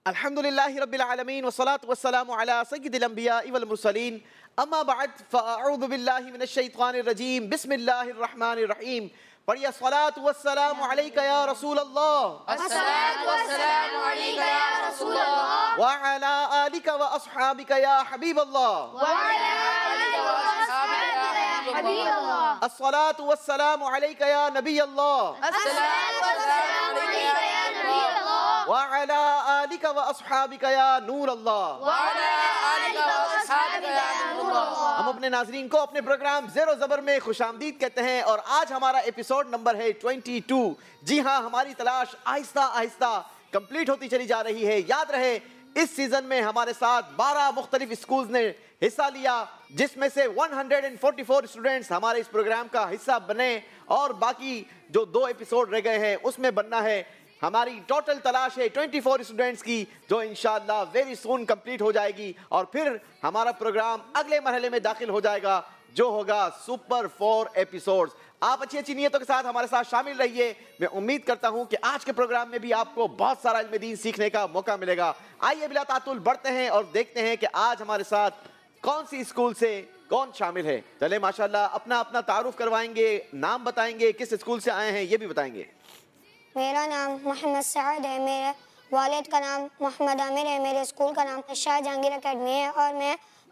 अल्हम्दुलिल्लाहि रब्बिल आलमीन वस्सलातु वस्सलामु अला सय्यिदिल अंबियाइ वल मुरसलीन अम्मा बअद फ़अऊज़ु बिल्लाहि मिनश शैतानिर रजीम बिस्मिल्लाहिर रहमानिर रहीम। पढ़िए अस्सलातु वस्सलामु अलैका या रसूल अल्लाह, अस्सलातु वस्सलामु अलैका या रसूल अल्लाह, व अला आलिका व अस्हाबिका या हबीब अल्लाह, व अला आलिका व अस्हाबिका या हबीब अल्लाह, अस्सलातु वस्सलामु अलैका या नबी अल्लाह, अस्सलातु वस्सलामु अलैका या नबी अल्लाह, व अला आलिका व अस्हाबिका या नूर अल्लाह। व अला आलिका व अस्हाबिका या नूर अल्लाह। हम अपने नाजरीन को अपने प्रोग्राम ज़ेरो ज़बर में खुशामदीद कहते हैं और आज हमारा एपिसोड नंबर है 22। जी हाँ, हमारी तलाश आहिस्ता आहिस्ता कंप्लीट होती चली जा रही है। याद रहे इस सीजन में हमारे साथ 12 मुख्तलिफ स्कूल्स ने हिस्सा लिया, जिसमें से 144 स्टूडेंट्स हमारे इस प्रोग्राम का हिस्सा बने और बाकी जो 2 एपिसोड रह गए हैं उसमें बनना है। हमारी टोटल तलाश है 24 स्टूडेंट्स की, जो इंशाअल्लाह वेरी सून कंप्लीट हो जाएगी और फिर हमारा प्रोग्राम अगले मरहले में दाखिल हो जाएगा, जो होगा सुपर 4 एपिसोड्स। आप अच्छी अच्छी नीयतों के साथ हमारे साथ शामिल रहिए। मैं उम्मीद करता हूं कि आज के प्रोग्राम में भी आपको बहुत सारा इल्म दीन सीखने का मौका मिलेगा। आइए बिला तातुल बढ़ते हैं और देखते हैं कि आज हमारे साथ कौन सी स्कूल से कौन शामिल है। चले माशाल्लाह, अपना अपना तारुफ करवाएंगे, नाम बताएंगे, किस स्कूल से आए हैं ये भी बताएंगे। मेरा नाम मोहम्मद सआद है, मेरे वालिद का नाम मोहम्मद आमिर है, मेरे स्कूल का नाम शाह जहांगीर एकेडमी है और मैं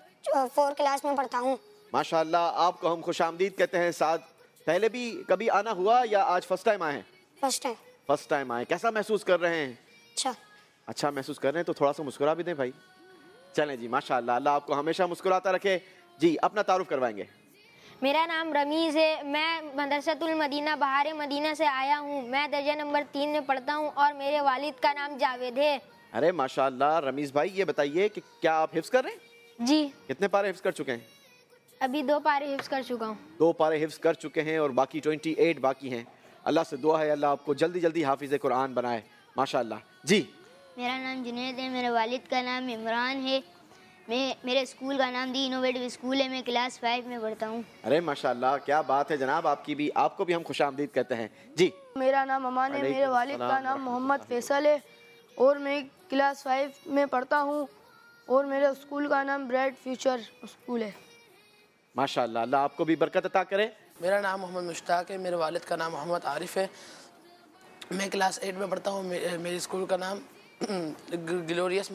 4 क्लास में पढ़ता हूँ। माशाल्लाह, आपको हम खुशामदीद कहते हैं। साथ पहले भी कभी आना हुआ या आज फर्स्ट टाइम आए हैं? First time. फर्स्ट टाइम आए। कैसा महसूस कर रहे हैं? अच्छा महसूस कर रहे हैं तो थोड़ा सा मुस्कुरा भी दें भाई। चलें जी, माशाल्लाह, अल्लाह आपको हमेशा मुस्कुराता रखे। जी, अपना तारुफ करवाएंगे। मेरा नाम रमीज़ है, मैं मदरसतुल मदीना बहार मदीना से आया हूँ। मैं दर्जा नंबर 3 में पढ़ता हूँ और मेरे वालिद का नाम जावेद है। अरे माशाल्लाह रमीज़ भाई, ये बताइए कि क्या आप हिफ्ज़ कर रहे हैं? जी, कितने पारे हिफ्ज़ कर चुके हैं? अभी 2 पारे हिफ्ज़ कर चुका हूँ। 2 पारे हिफ्ज़ कर चुके हैं और बाकी 28 बाकी हैं। अल्लाह से दुआ है अल्लाह आपको जल्दी जल्दी हाफिज़ कुरान बनाए। माशाल्लाह। जी, मेरा नाम जुनैद है, मेरे वालिद का नाम इमरान है। मेरे स्कूल का नाम दी इनोवेटिव स्कूल है, मैं क्लास 5 में पढ़ता हूँ। अरे माशाल्लाह, क्या बात है जनाब, आपको भी हम खुशामदीद कहते हैं। जी, मेरा नाम अमान है, मेरे वालिद का नाम मोहम्मद फैसल है और मैं क्लास 5 में पढ़ता हूँ और मेरे स्कूल का नाम ब्राइट फ्यूचर स्कूल है। माशाल्लाह, अल्लाह आपको भी बरकत अता करे। मेरा नाम मोहम्मद मुश्ताक है, मेरे वालिद का नाम मोहम्मद आरिफ है, मैं क्लास 8 में पढ़ता हूँ। मेरे स्कूल का नाम ग्लोरियस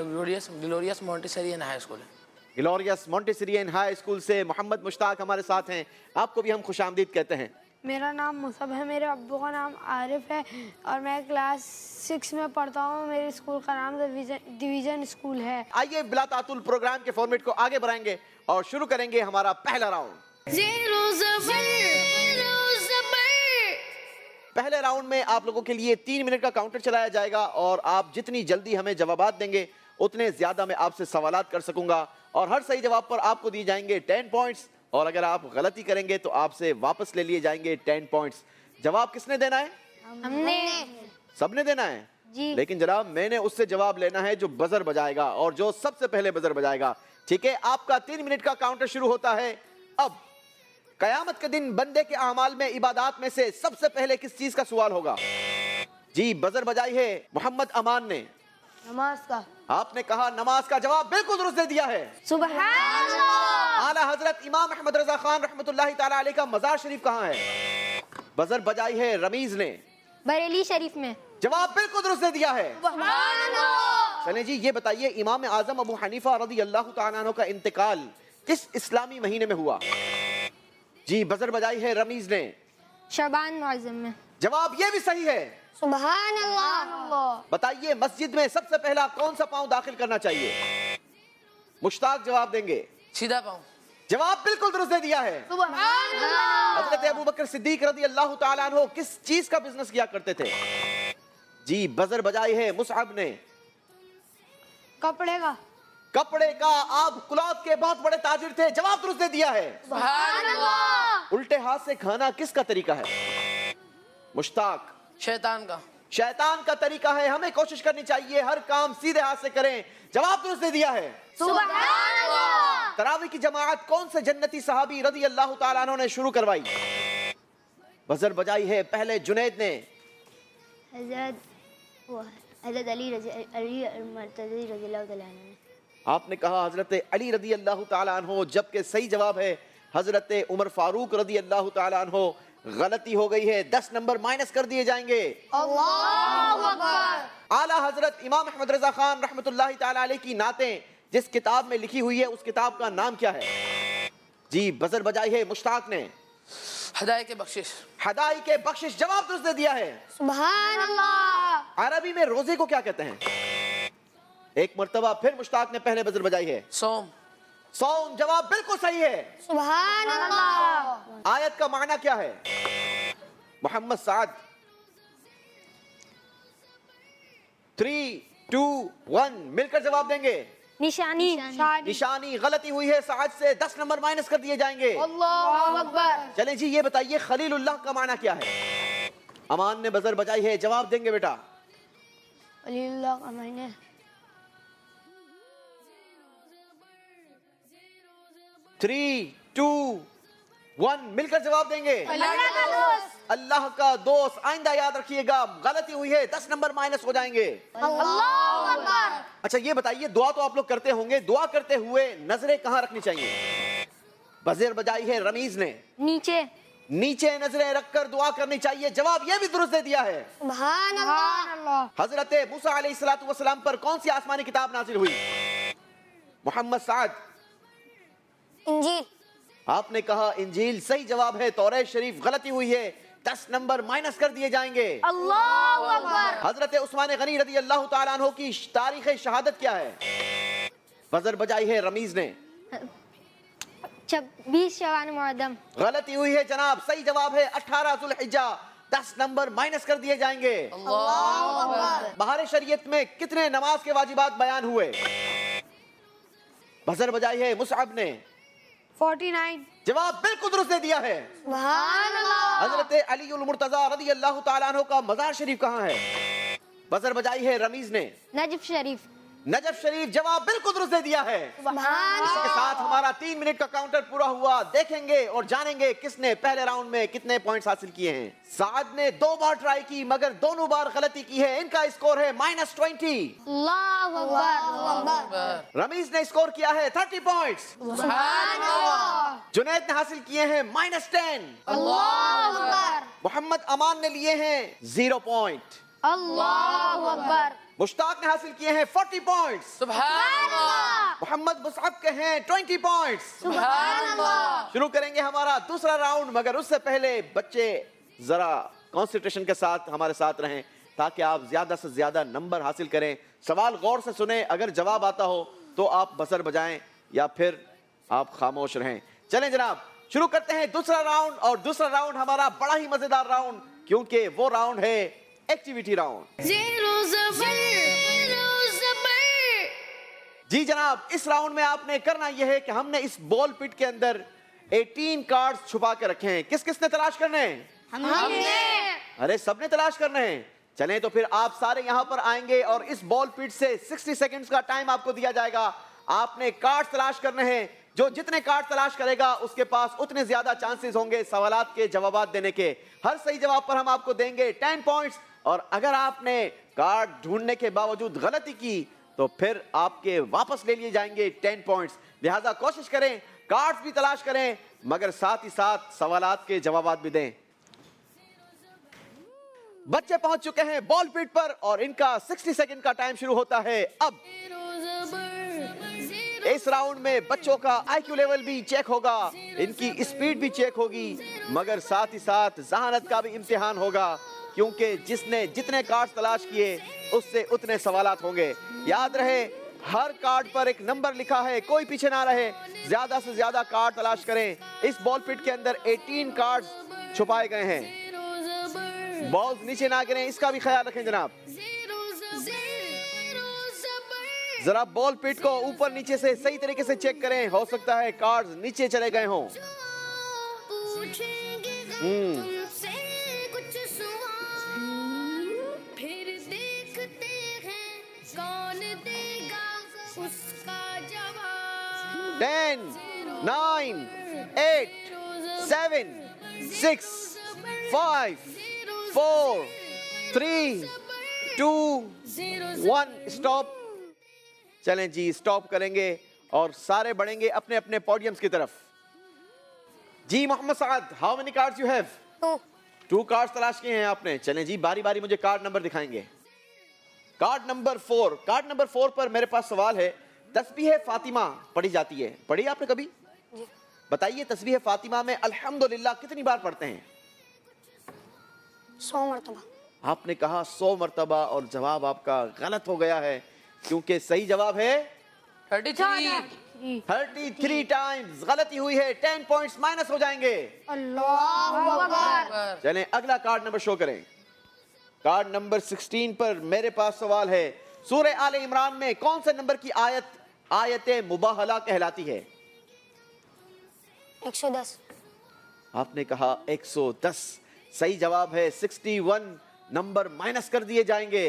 मॉन्टेसरियन हाई स्कूल है। ग्लोरियस मॉन्टेसरियन हाई स्कूल से मोहम्मद मुश्ताक हमारे साथ हैं, आपको भी हम खुशामदीद कहते हैं। मेरा नाम मुसब है, मेरे अब्बू का नाम आरिफ है और मैं क्लास 6 में पढ़ता हूँ। मेरे स्कूल का नाम डिवीज़न स्कूल है। आइए बिला तातुल प्रोग्राम के फॉर्मेट को आगे बढ़ाएंगे और शुरू करेंगे हमारा पहला राउंड। पहले राउंड में आप लोगों के लिए 3 मिनट का काउंटर चलाया जाएगा और आप जितनी जल्दी हमें जवाबात देंगे उतने ज्यादा मैं आपसे सवालात कर सकूंगा और हर सही जवाब पर आपको दिए जाएंगे 10 पॉइंट्स और अगर आप गलती करेंगे तो आपसे वापस ले लिए जाएंगे 10 पॉइंट्स। जवाब किसने देना है? हमने। सबने देना है जी। लेकिन जनाब मैंने उससे जवाब लेना है जो बजर बजाएगा और जो सबसे पहले बजर बजाएगा। ठीक है, आपका 3 मिनट का काउंटर शुरू होता है अब। कयामत के दिन बंदे के अमाल में इबादत में से सबसे पहले किस चीज का सवाल होगा? जी, बजर बजाई है मोहम्मद अमान ने। नमाज का। आपने कहा नमाज का, जवाब बिल्कुल दुरुस्त दे दिया है। सुभान अल्लाह। आला हजरत इमाम अहमद रजा खान रहमतुल्लाहि ताला अलैह का मजार शरीफ कहाँ है? बजर बजाई है रमीज ने। बरेली शरीफ में। जवाब बिल्कुल दुरुस्त दे दिया है। चलें जी, ये बताइए इमाम आजम अबू हनीफा रज़ी अल्लाह तआला अन्हु का इंतकाल किस इस्लामी महीने में हुआ? जी, बजर बजाई है रमीज ने। शबान मुअज़्ज़म में। जवाब ये भी सही है। सुभान अल्लाह। बताइए मस्जिद में सबसे पहला कौन सा पांव दाखिल करना चाहिए? मुश्ताक जवाब देंगे। सीधा पाँव। जवाब बिल्कुल दुरुस्त दे दिया है। हजरत अबू बकर सिद्दीक रज़ी अल्लाह तआला अन्हु किस चीज का बिजनेस किया करते थे? जी, बजर बजाई है मुसअब ने। कपड़े का। कपड़े का। आप क्लॉथ के बहुत बड़े ताजिर थे। जवाब दुरुस्त दे दिया है। उल्टे हाथ से खाना किसका तरीका है? मुश्ताक। शैतान का। शैतान का तरीका है। हमें कोशिश करनी चाहिए हर काम सीधे हाथ से करें। जवाब दुरुस्त दे दिया है। सुभान अल्लाह। तरावी की जमात कौन से जन्नती सहाबी रज़ी अल्लाह तआला अन्हु ने शुरू करवाई? बजर बजाई है पहले जुनैद ने। हजरत हज़रत अली मर्तज़ी रज़ी अल्लाह तआला अन्हु ने। आपने कहा हजरत अली रदी अल्लाह ताला अन्हो, जबकि सही जवाब है हजरत उमर फारूक रदी अल्लाह ताला अन्हो। गलती हो गई है, 10 नंबर माइनस कर दिए जाएंगे। अल्लाहु अकबर। आला हजरत इमाम अहमद रजा खान रहमतुल्लाहि ताला अलैह की नातें जिस किताब में लिखी हुई है उस किताब का नाम क्या है? जी बजर बजाई है मुश्ताक ने। हदाय के बख्शिश। हदाई के बख्शिश जवाब दुरुस्त दे दिया है। सुभान अल्लाह। अरबी में रोजे को क्या कहते हैं? एक मर्तबा फिर मुश्ताक ने पहले बजर बजाई है। सोम। सौम जवाब बिल्कुल सही है। सुभान अल्लाह। आयत का माना क्या है? मोहम्मद साद। 3, 2, 1 मिलकर जवाब देंगे। निशानी। निशानी गलती हुई है, साद से 10 नंबर माइनस कर दिए जाएंगे। अल्लाहु अकबर। चलें जी, ये बताइए खलीलुल्लाह का माना क्या है? अमान ने बजर बजाई है, जवाब देंगे बेटा। अल्लाह का मायने 3, 2, 1 मिलकर जवाब देंगे। अल्लाह का दोस्त। आइंदा याद रखिएगा, गलती हुई है 10 नंबर माइनस हो जाएंगे। अल्लाहु अकबर। अच्छा ये बताइए, दुआ तो आप लोग करते होंगे, दुआ करते हुए नजरें कहाँ रखनी चाहिए? बजर बजाई है रमीज ने। नीचे। नीचे नजरें रखकर दुआ करनी चाहिए, जवाब ये भी दुरुस्त दे दिया है। सुभान अल्लाह। हजरत मूसा अलैहिस्सलातु वस्सलाम पर कौन सी आसमानी किताब नाजिल हुई? मोहम्मद साद। इंजील। आपने कहा इंजील, सही जवाब है। तौरात शरीफ गलती हुई है, 10 नंबर माइनस कर दिए जाएंगे। अल्लाहु अकबर। हजरत उस्मान गनी रदी अल्लाह ताला अन्हु की तारीख शहादत क्या है? बजर बजाई है रमीज ने। 26 शवान मुअद्दम। गलती हुई है जनाब, सही जवाब है 18 जुल्हिज्जा। 10 नंबर माइनस कर दिए जाएंगे। बहार शरीयत में कितने नमाज के वाजिबात बयान हुए? बजर बजाई है मुसअब ने। 49। जवाब बिल्कुल दुरुस्त दे दिया है। सुभान अल्लाह। हजरत अली उल मुर्तजा रदी अल्लाह ताला अन्हु का मजार शरीफ कहाँ है? बजर बजाई है रमीज ने। नजफ शरीफ। नजफ शरीफ, जवाब बिल्कुल दुरुस्त दे दिया है। सुभान इसके साथ हमारा 3 मिनट का काउंटर पूरा हुआ। देखेंगे और जानेंगे किसने पहले राउंड में कितने पॉइंट्स हासिल किए हैं। साद ने 2 बार ट्राई की मगर दोनों बार गलती की है। इनका स्कोर है -20। अल्लाहु अकबर। रमीज ने स्कोर किया है 30 पॉइंट्स। जुनैद ने हासिल किए हैं -10। अल्लाहु अकबर। मोहम्मद अमान ने लिए हैं 0 पॉइंट। अल्लाहु अकबर। मुश्ताक ने हासिल किए हैं 40 पॉइंट्स। सुभान अल्लाह। मोहम्मद मुसअब के हैं 20 पॉइंट्स। सुभान अल्लाह। शुरू करेंगे हमारा दूसरा राउंड, मगर उससे पहले बच्चे जरा कंसंट्रेशन के साथ हमारे साथ रहें ताकि आप ज्यादा से ज्यादा नंबर हासिल करें। सवाल गौर से सुने, अगर जवाब आता हो तो आप बजर बजाएं या फिर आप खामोश रहें। चलें जनाब, शुरू करते हैं दूसरा राउंड। और दूसरा राउंड हमारा बड़ा ही मजेदार राउंड, क्योंकि वो राउंड है एक्टिविटी राउंड। जी जनाब, इस राउंड में आपने करना यह है कि हमने इस बॉल पिट के अंदर 18 कार्ड्स छुपा के रखे हैं। किस किसने तलाश करने हैं? हमने। अरे सबने तलाश करने हैं। चलें तो फिर आप सारे यहाँ पर आएंगे और इस बॉल पिट से 60 सेकंड्स का टाइम आपको दिया जाएगा। आपने कार्ड तलाश करने हैं। जो जितने कार्ड तलाश करेगा उसके पास उतने ज्यादा चांसेस होंगे सवालात के जवाब देने के। हर सही जवाब पर हम आपको देंगे 10 पॉइंट्स, और अगर आपने कार्ड ढूंढने के बावजूद गलती की तो फिर आपके वापस ले लिए जाएंगे 10 पॉइंट्स। लिहाजा कोशिश करें, कार्ड्स भी तलाश करें, मगर साथ ही साथ सवालात के जवाब भी दें। बच्चे पहुंच चुके हैं बॉल पिट पर और इनका 60 सेकंड का टाइम शुरू होता है अब। इस राउंड में बच्चों का IQ लेवल भी चेक होगा, इनकी स्पीड भी चेक होगी, मगर साथ ही साथ जहानत का भी इम्तिहान होगा, क्योंकि जिसने जितने कार्ड तलाश किए उससे उतने सवालात होंगे। याद रहे, हर कार्ड पर एक नंबर लिखा है, कोई पीछे ना रहे, ज्यादा से ज्यादा कार्ड तलाश करें। इस बॉल पिट के अंदर 18 कार्ड्स छुपाए गए हैं। बॉल्स नीचे ना गिरें, इसका भी ख्याल रखें जनाब। जरा बॉल पिट को ऊपर नीचे से सही तरीके से चेक करें, हो सकता है कार्ड्स नीचे चले गए हों। फिर देखते हैं कौन देगा उसका जवाब। 10, 9, 8, 7, 6, 5, 4, 3, 2 1 स्टॉप। चलें जी, स्टॉप करेंगे और सारे बढ़ेंगे अपने अपने पोडियम्स की तरफ। जी Mohammad Saad, how many cards you have? 2 cards तलाश किए हैं आपने। चलें जी, बारी बारी मुझे कार्ड नंबर दिखाएंगे। कार्ड नंबर 4, कार्ड नंबर 4 पर मेरे पास सवाल है। तस्बीह फातिमा पढ़ी जाती है, पढ़ी आपने कभी? बताइए, तस्बीह फातिमा में अल्हम्दुलिल्लाह कितनी बार पढ़ते हैं? 100 मरतबा। आपने कहा 100 मरतबा और जवाब आपका गलत हो गया है, क्योंकि सही जवाब है 33 टाइम्स। गलती हुई है, 10 पॉइंट्स माइनस हो जाएंगे। चलें अगला कार्ड नंबर शो करें। कार्ड नंबर 16 पर मेरे पास सवाल है। सूरह आले इमरान में कौन से नंबर की आयत मुबाहला कहलाती है? 110। आपने कहा 110। सही जवाब है 61। नंबर माइनस कर दिए जाएंगे।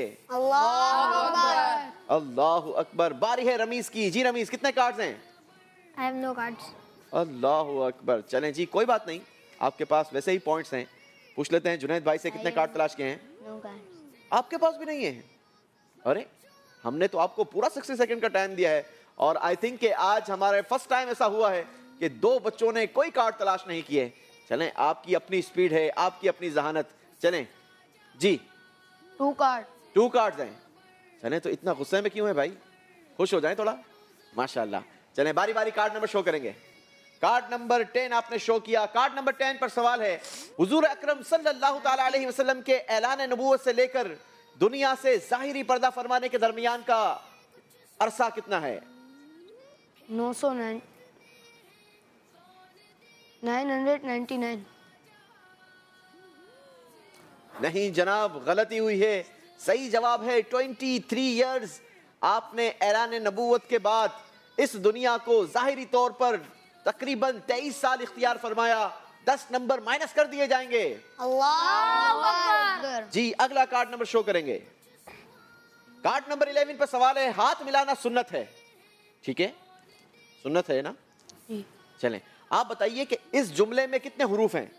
अल्लाह अकबर। बारी है रमीज की। जी रमीज, कितने कार्ड्स हैं? I have no cards. अल्लाह अकबर। चलें जी, कोई बात नहीं, आपके पास वैसे ही पॉइंट्स हैं। पूछ लेते हैं जुनैद भाई से, कितने कार्ड तलाश किए हैं? आपके पास भी नहीं है? अरे, हमने तो आपको पूरा 60 सेकंड का टाइम दिया है और आई थिंक कि आज हमारे फर्स्ट टाइम ऐसा हुआ है कि 2 बच्चों ने कोई कार्ड तलाश नहीं किए। चलें, आपकी अपनी स्पीड है, आपकी अपनी जहानत। चलें जी, 2 कार्ड। 2 कार्ड्स हैं। चलें, तो इतना गुस्से में क्यों है भाई? खुश हो जाएं थोड़ा, माशाल्लाह। चलें बारी बारी कार्ड नंबर शो करेंगे। कार्ड नंबर 10 आपने शो किया। कार्ड नंबर 10 पर सवाल है। हुजूर अकरम सल्लल्लाहु ताला अलैहि वसल्लम के ऐलान नबूवत से लेकर दुनिया से ज़ाहिरी पर्दा फरमाने के दरमियान का अरसा कितना है? 999। नहीं जनाब, गलती हुई है। सही जवाब है 23 इयर्स। आपने ऐलान नबूवत के बाद इस दुनिया को ज़ाहिरी तौर पर तकरीबन 23 साल इख्तियार फरमाया। 10 नंबर माइनस कर दिए जाएंगे। जी अगला कार्ड नंबर शो करेंगे। कार्ड नंबर 11 पर सवाल है। हाथ मिलाना सुन्नत है, ठीक है? सुन्नत है ना? चलें, आप बताइए कि इस जुमले में कितने हुरूफ हैं?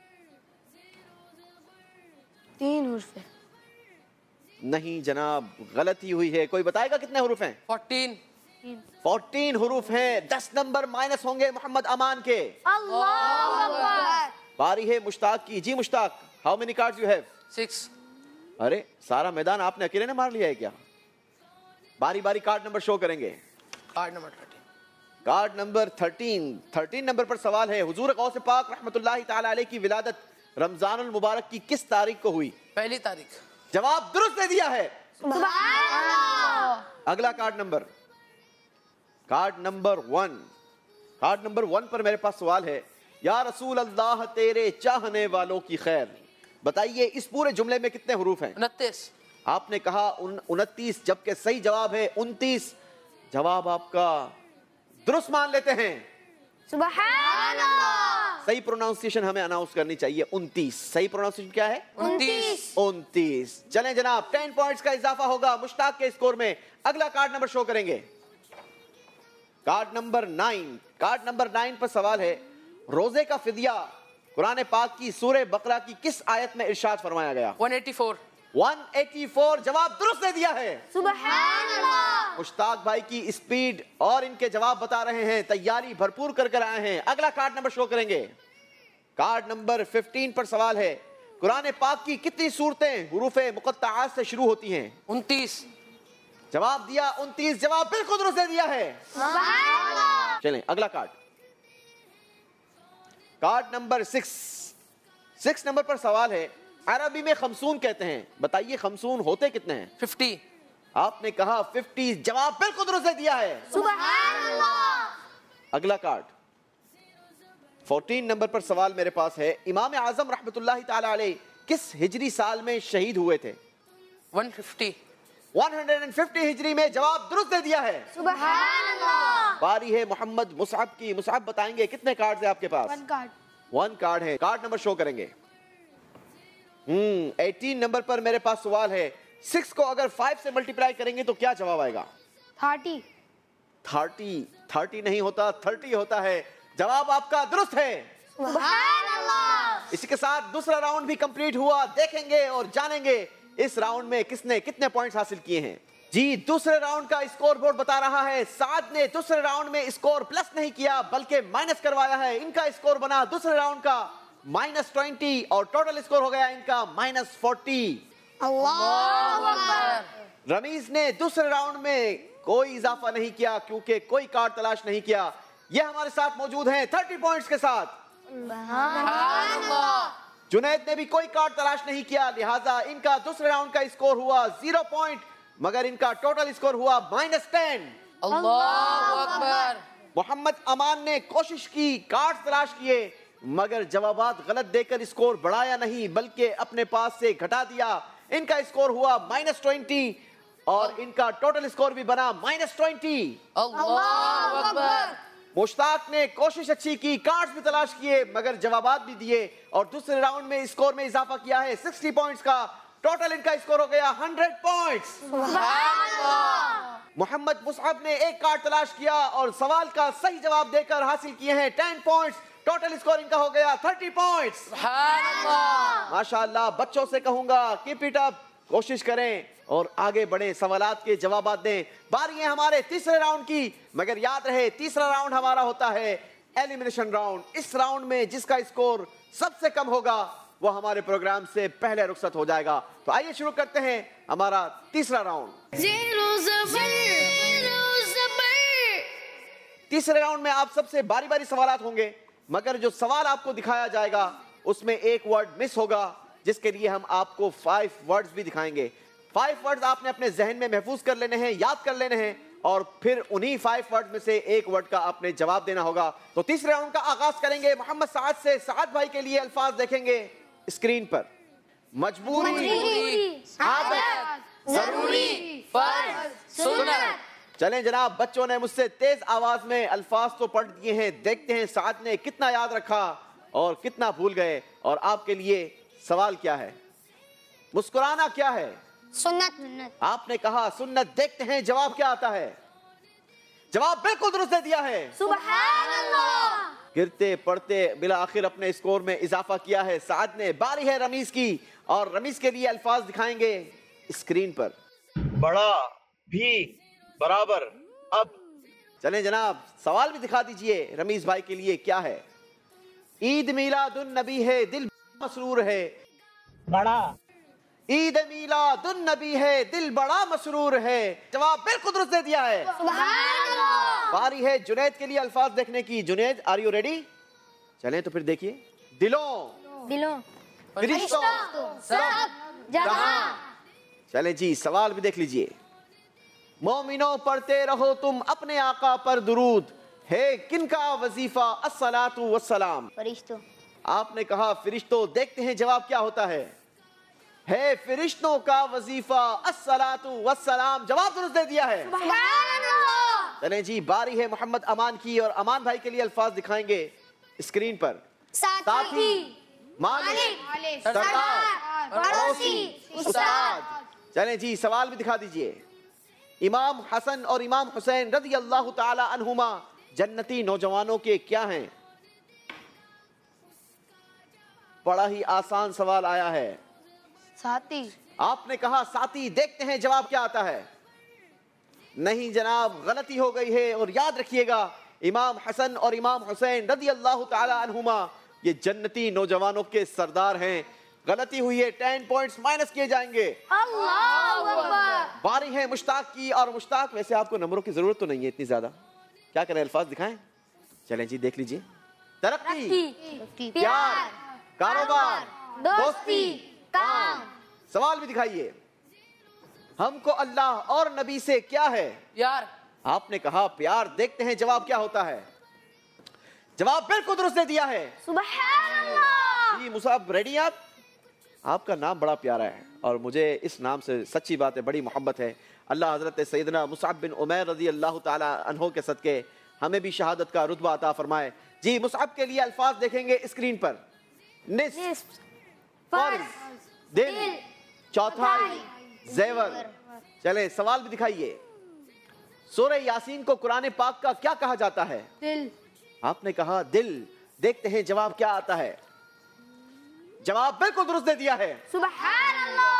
3 हुर्फ है। नहीं जनाब, गलती हुई है। कोई बताएगा कितने हुरूफ हैं? 14 हुरूफ हैं। 10 नंबर माइनस होंगे मोहम्मद अमान के। बारी है मुश्ताक की। जी Mushtaq, how many cards you have? 6। अरे, सारा मैदान आपने अकेले ने मार लिया है क्या? बारी बारी कार्ड नंबर शो करेंगे। Card number 13। Card number 13 number पर सवाल है। हुजूर गौस पाक रहमतुल्लाहि ताला अलैह की विलादत रमजानुल मुबारक की किस तारीख को हुई? 1 तारीख। जवाब दुरुस्त दे दिया है। अगला कार्ड नंबर 1। कार्ड नंबर 1 पर मेरे पास सवाल है। या रसूल अल्लाह तेरे चाहने वालों की खैर, बताइए इस पूरे जुमले में कितने हुरूफ हैं? 29। आपने कहा 29, जबकि सही जवाब है 29। जवाब आपका दुरुस्त मान लेते हैं। सुभान अल्लाह। सही प्रोनाउंसिएशन हमें अनाउंस करनी चाहिए। 29 सही प्रोनाउंसिएशन क्या है? 29। चलें जनाब, 10 पॉइंट्स का इजाफा होगा मुश्ताक के स्कोर में। अगला कार्ड नंबर शो करेंगे। कार्ड नंबर 9 पर सवाल है। रोजे का फिदिया कुरान पाक की सूरह बकरा की किस आयत में इरशाद फरमाया गया? 184। जवाब दुरुस्त दे दिया है। सुभान अल्लाह। मुश्ताक भाई की स्पीड और इनके जवाब बता रहे हैं, तैयारी भरपूर कर आए हैं। अगला कार्ड नंबर शो करेंगे। कार्ड नंबर 15 पर सवाल है। कुरान पाक की कितनी सूरतें हुरूफे मुक़त्तआत से शुरू होती हैं? 29। जवाब दिया 29। जवाब बिल्कुल दुरुस्त दे दिया है। चलें अगला कार्ड नंबर 6 नंबर पर सवाल है। अरबी में खमसून कहते हैं, बताइए खमसून होते कितने हैं? 50। आपने कहा 50। जवाब बिल्कुल दुरुस्त दे दिया है। सुभान अल्लाह। अगला कार्ड 14 नंबर पर सवाल मेरे पास है। इमाम आजम रहमतुल्लाहि ताला अलैह किस हिजरी साल में शहीद हुए थे? 150 हिजरी में। जवाब दुरुस्त दे दिया है। सुभान अल्लाह। बारी है मोहम्मद मुसअब की। मुसअब बताएंगे कितने कार्ड है आपके पास? 1 कार्ड। 1 कार्ड है। कार्ड नंबर शो करेंगे। 18 नंबर पर मेरे पास सवाल है। 6 को अगर 5 से मल्टीप्लाई करेंगे तो क्या जवाब आएगा? 30 नहीं होता, 30 होता है। जवाब आपका दुरुस्त है। सुभान अल्लाह। इसी के साथ दूसरा राउंड भी कंप्लीट हुआ। देखेंगे और जानेंगे इस राउंड में किसने कितने पॉइंट्स हासिल किए हैं। जी, दूसरे राउंड का स्कोर बोर्ड बता रहा है साद ने दूसरे राउंड में स्कोर प्लस नहीं किया बल्कि माइनस करवाया है। इनका स्कोर बना दूसरे राउंड का -20 और टोटल स्कोर हो गया इनका -40। अल्लाहु अकबर। रमीज ने दूसरे राउंड में कोई इजाफा नहीं किया क्योंकि कोई कार्ड तलाश नहीं किया। ये हमारे साथ मौजूद हैं 30 पॉइंट्स के साथ। जुनैद ने भी कोई कार्ड तलाश नहीं किया, लिहाजा इनका दूसरे राउंड का स्कोर हुआ 0 पॉइंट, मगर इनका टोटल स्कोर हुआ -10। अल्लाहु अकबर। मोहम्मद अमान ने कोशिश की, कार्ड तलाश किए, मगर जवाबात गलत देकर स्कोर बढ़ाया नहीं बल्कि अपने पास से घटा दिया। इनका स्कोर हुआ -20 और इनका टोटल स्कोर भी बना -20। अल्लाहु अकबर। मुश्ताक ने कोशिश अच्छी की, कार्ड्स भी तलाश किए मगर जवाबात भी दिए और दूसरे राउंड में स्कोर में इजाफा किया है 60 पॉइंट्स का। टोटल इनका स्कोर हो गया 100 पॉइंट्स। मोहम्मद मुसअब ने एक कार्ड तलाश किया और सवाल का सही जवाब देकर हासिल किए हैं 10 पॉइंट्स। टोटल स्कोर इनका हो गया 30 पॉइंट्स। माशाअल्लाह, बच्चों से कहूंगा कीप इट अप, कोशिश करें और आगे बढ़े, सवालात के जवाब दें। बारी है हमारे तीसरे राउंड की, मगर याद रहे तीसरा राउंड हमारा होता है एलिमिनेशन राउंड। इस राउंड में जिसका स्कोर सबसे कम होगा वो हमारे प्रोग्राम से पहले रुखसत हो जाएगा। तो आइए शुरू करते हैं हमारा तीसरा राउंड। तीसरे राउंड में आप सबसे बारी बारी सवालात होंगे, मगर जो सवाल आपको दिखाया जाएगा उसमें एक वर्ड मिस होगा, जिसके लिए हम आपको 5 वर्ड्स भी दिखाएंगे। 5 वर्ड्स आपने अपने जहन में महफूज कर लेने हैं, याद कर लेने हैं और फिर उन्हीं 5 वर्ड में से एक वर्ड का आपने जवाब देना होगा। तो तीसरे राउंड का आगाज करेंगे मोहम्मद साद से। साद भाई के लिए अल्फाज देखेंगे स्क्रीन पर। मजबूरी, आदत, जरूरी, फर्ज, सुन्नत। चलें जनाब, बच्चों ने मुझसे तेज आवाज में अल्फाज तो पढ़ दिए हैं, देखते हैं साद ने कितना याद रखा और कितना भूल गए। और आपके लिए सवाल क्या है? मुस्कुराना क्या है? सुन्नत। आपने कहा सुन्नत। देखते हैं जवाब क्या आता है। जवाब बिल्कुल दुरुस्त दिया है, सुभान अल्लाह। गिरते पढ़ते बिला आखिर अपने स्कोर में इजाफा किया है साद ने। बारी है रमीज की और रमीज के लिए अल्फाज दिखाएंगे स्क्रीन पर। बड़ा भी बराबर अब। चलें जनाब, सवाल भी दिखा दीजिए रमीज भाई के लिए क्या है। ईद मीलादुन नबी है, दिल मसरूर है। बड़ा। ईद मीलादुन नबी है, दिल बड़ा मसरूर है। जवाब बिल्कुल दुरुस्त दिया है, सुभान अल्लाह। बारी है जुनैद के लिए अल्फाज देखने की। Junaid, are you ready? चलें तो फिर देखिए। दिलों, फरिश्तों, सब जहां। चलें जी, सवाल भी देख लीजिए। मोमिनों पढ़ते रहो तुम अपने आका पर दुरूद, है किनका वजीफा अस्सलातु वस्सलाम। फरिश्तों। आपने कहा फरिश्तों। देखते हैं जवाब क्या होता है फरिश्तों का वजीफा अस्सलातु वस्सलाम। जवाब दुरुस्त दे दिया है, सुभान अल्लाह। चलें जी, बारी है मोहम्मद अमान की और अमान भाई के लिए अल्फाज दिखाएंगे स्क्रीन पर। साथी, मालिक, सरदार, पड़ोसी, उस्ताद। चलें जी, सवाल भी दिखा दीजिए। इमाम हसन और इमाम हुसैन रज़ी अल्लाह ताला अन्हुमा जन्नती नौजवानों के क्या हैं? बड़ा ही आसान सवाल आया है। साथी। आपने कहा साथी। देखते हैं जवाब क्या आता है। नहीं जनाब, गलती हो गई है। और याद रखिएगा, इमाम हसन और इमाम हुसैन रज़ी अल्लाह ताला अन्हुमा ये जन्नती नौजवानों के सरदार हैं। गलती हुई है, 10 पॉइंट्स माइनस किए जाएंगे। अल्लाहु अकबर। बारी है मुश्ताक की और मुश्ताक, वैसे आपको नंबरों की जरूरत तो नहीं है इतनी ज्यादा, क्या करें अल्फाज दिखाएं? चलें जी, देख लीजिए। तरक्की, प्यार, कारोबार, दोस्ती, काम। सवाल भी दिखाइए। हमको अल्लाह और नबी से क्या है? प्यार। आपने कहा प्यार। देखते हैं जवाब क्या होता है। जवाब बिल्कुल दुरुस्त दे दिया है, सुभान अल्लाह। जी मुसाब, रेडी आप? आपका नाम बड़ा प्यारा है और मुझे इस नाम से सच्ची बात है बड़ी मोहब्बत है। अल्लाह हजरत सैयदना मुसअब बिन उमैर रज़ी अल्लाह ताला अन्हो के सदके हमें भी शहादत का रुतबा अता फरमाए। जी, मुसअब के लिए अल्फाज देखेंगे स्क्रीन पर। निस्फ, फर्ज, दिल, चौथाई, जेवर। चले, सवाल भी दिखाइए। सूरह यासीन को कुरान पाक का क्या कहा जाता है? दिल। आपने कहा दिल। देखते हैं जवाब क्या आता है। जवाब बिल्कुल दुरुस्त दे दिया है, सुभान अल्लाह।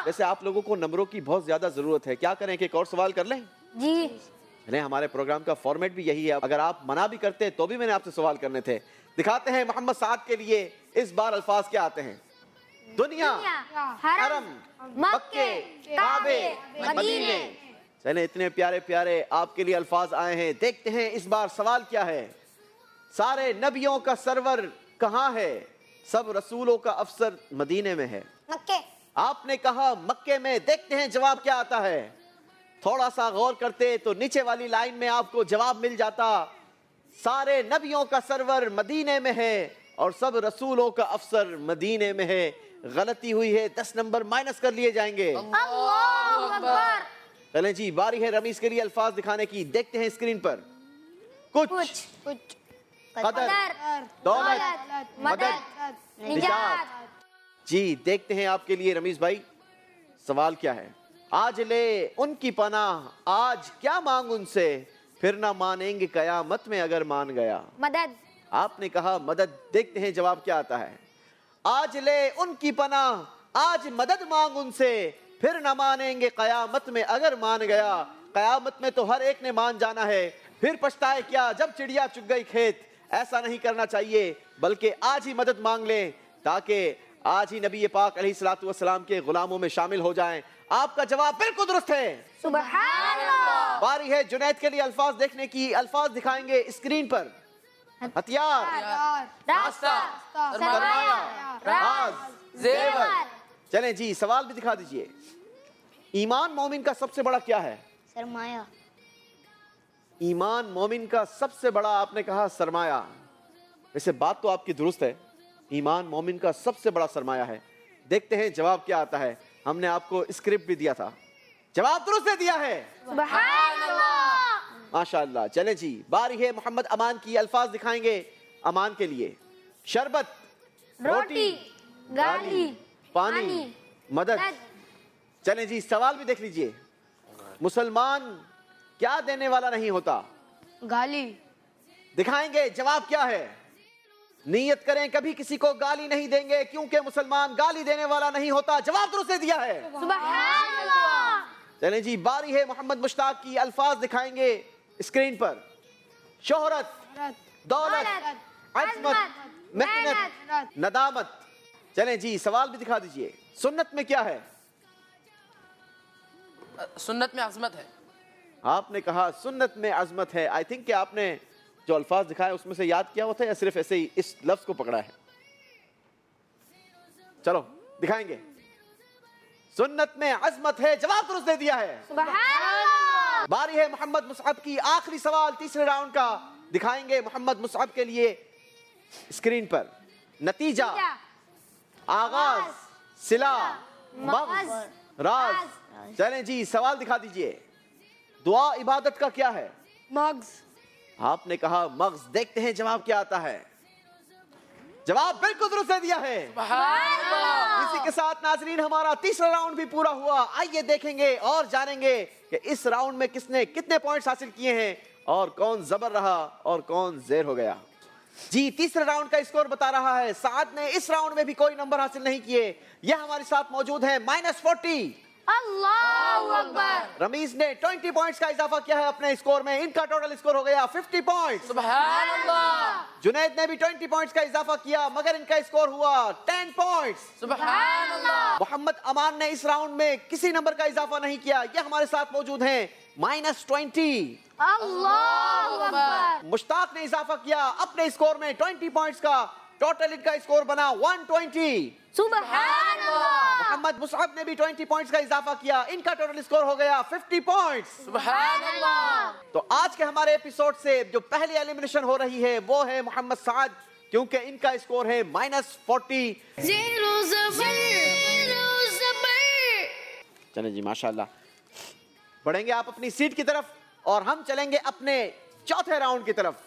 वैसे आप लोगों को नंबरों की बहुत ज्यादा जरूरत है, क्या करें कि एक और सवाल कर लें? जी। चलें, हमारे प्रोग्राम का फॉर्मेट भी यही है, अगर आप मना भी करते तो भी मैंने आपसे सवाल करने थे। दिखाते हैं मोहम्मद साद के लिए इस बार अल्फाज क्या आते हैं। दुनिया, हरम, मक्के, काबे, मदीने। चलें, इतने प्यारे प्यारे आपके लिए अल्फाज आए हैं। देखते हैं इस बार सवाल क्या है। सारे नबियों का सरवर कहाँ है? सब रसूलों का अफसर मदीने में है। मक्के। आपने कहा मक्के में। देखते हैं जवाब क्या आता है। थोड़ा सा गौर करते तो नीचे वाली लाइन में आपको जवाब मिल जाता। सारे नबियों का सरवर मदीने में है और सब रसूलों का अफसर मदीने में है। गलती हुई है, 10 नंबर माइनस कर लिए जाएंगे। अल्लाहु अकबर। चलें जी, बारी है रमीज के लिए अल्फाज दिखाने की। देखते हैं स्क्रीन पर। कुछ, कदर, दौलत, मदद, निजात। जी, देखते हैं आपके लिए रमीज भाई सवाल क्या है। आज ले उनकी पनाह, आज क्या मांग उनसे, फिर ना मानेंगे कयामत में अगर मान गया। मदद। आपने कहा मदद। देखते हैं जवाब क्या आता है। आज ले उनकी पनाह, आज मदद मांग उनसे, फिर न मानेंगे कयामत में अगर मान गया। कयामत में तो हर एक ने मान जाना है, फिर पछताए क्या जब चिड़िया चुग गई खेत। ऐसा नहीं करना चाहिए, बल्कि आज ही मदद मांग लें ताकि आज ही नबी पाक अलैहिस्सलातु वस्सलाम के गुलामों में शामिल हो जाएं। आपका जवाब बिल्कुल दुरुस्त है। सुभान अल्लाह। बारी है जुनैद के लिए अल्फाज देखने की। अल्फाज दिखाएंगे स्क्रीन पर। हथियार, रास्ता, सरमाया, राज, जेवर। चलें जी, सवाल भी दिखा दीजिए। ईमान मोमिन का सबसे बड़ा क्या है? सरमाया। ईमान मोमिन का सबसे बड़ा आपने कहा सरमाया। वैसे बात तो आपकी दुरुस्त है, ईमान मोमिन का सबसे बड़ा सरमाया है। देखते हैं जवाब क्या आता है। हमने आपको स्क्रिप्ट भी दिया था, जवाब दुरुस्त दिया है। सुभान अल्लाह। माशाअल्लाह। चलें जी, बारी है मोहम्मद अमान की। अल्फाज दिखाएंगे अमान के लिए। शरबत, रोटी, गाली, पानी, मदद। चलें जी, सवाल भी देख लीजिए। मुसलमान क्या देने वाला नहीं होता? गाली। दिखाएंगे जवाब क्या है। नियत करें कभी किसी को गाली नहीं देंगे क्योंकि मुसलमान गाली देने वाला नहीं होता। जवाब दुरुस्त दिया है। सुभान अल्लाह। चलें जी, बारी है मोहम्मद मुश्ताक की। अल्फाज दिखाएंगे स्क्रीन पर। शोहरत, दौलत, अज़मत, मेहनत, नदामत। चलें जी, सवाल भी दिखा दीजिए। सुन्नत में क्या है? सुन्नत में अज़मत है। आपने कहा सुन्नत में अज़मत है। आई थिंक कि आपने जो अल्फाज दिखाए उसमें से याद किया हुआ था या सिर्फ ऐसे ही इस लफ्ज को पकड़ा है? चलो दिखाएंगे। सुन्नत में अज़मत है, जवाब दुरुस्त दे दिया है। सुभान अल्लाह। बारी है मोहम्मद मुसअब की। आखिरी सवाल तीसरे राउंड का। दिखाएंगे मोहम्मद मुसअब के लिए स्क्रीन पर। नतीजा, आगाज, सिला, मग़ज़, राज। चलें जी, सवाल दिखा दीजिए। दुआ इबादत का क्या है? मग्ज़। आपने कहा मग़ज़। देखते हैं जवाब क्या आता है। जवाब बिल्कुल दुरुस्त दिया है। इसी के साथ नाजरीन हमारा तीसरा राउंड भी पूरा हुआ। आइए देखेंगे और जानेंगे कि इस राउंड में किसने कितने पॉइंट्स हासिल किए हैं और कौन जबर रहा और कौन ज़ेर हो गया। जी, तीसरे राउंड का स्कोर बता रहा है साद ने इस राउंड में भी कोई नंबर हासिल नहीं किए। यह हमारे साथ मौजूद है -40। अल्लाहु अकबर। रमीज ने 20 पॉइंट्स का इजाफा किया है अपने स्कोर में। इनका टोटल स्कोर हो गया 50 पॉइंट्स। सुभान अल्लाह। जुनैद ने भी 20 पॉइंट्स का इजाफा किया मगर इनका स्कोर हुआ 10 पॉइंट्स। सुभान अल्लाह। मोहम्मद अमान ने इस राउंड में किसी नंबर का इजाफा नहीं किया। यह हमारे साथ मौजूद हैं -20। अल्लाहु अकबर। मुश्ताक ने इजाफा किया अपने स्कोर में 20 पॉइंट्स का। टोटल इनका स्कोर बना 120। सुभान अल्लाह। मोहम्मद मुसअब ने भी 20 पॉइंट्स का इजाफा किया। इनका टोटल स्कोर हो गया 50 पॉइंट्स। सुभान अल्लाह। तो आज के हमारे एपिसोड से जो पहली एलिमिनेशन हो रही है वो है मोहम्मद साद, क्योंकि इनका स्कोर है -40। चलें जी, माशाल्लाह। बढ़ेंगे आप अपनी सीट की तरफ और हम चलेंगे अपने चौथे राउंड की तरफ।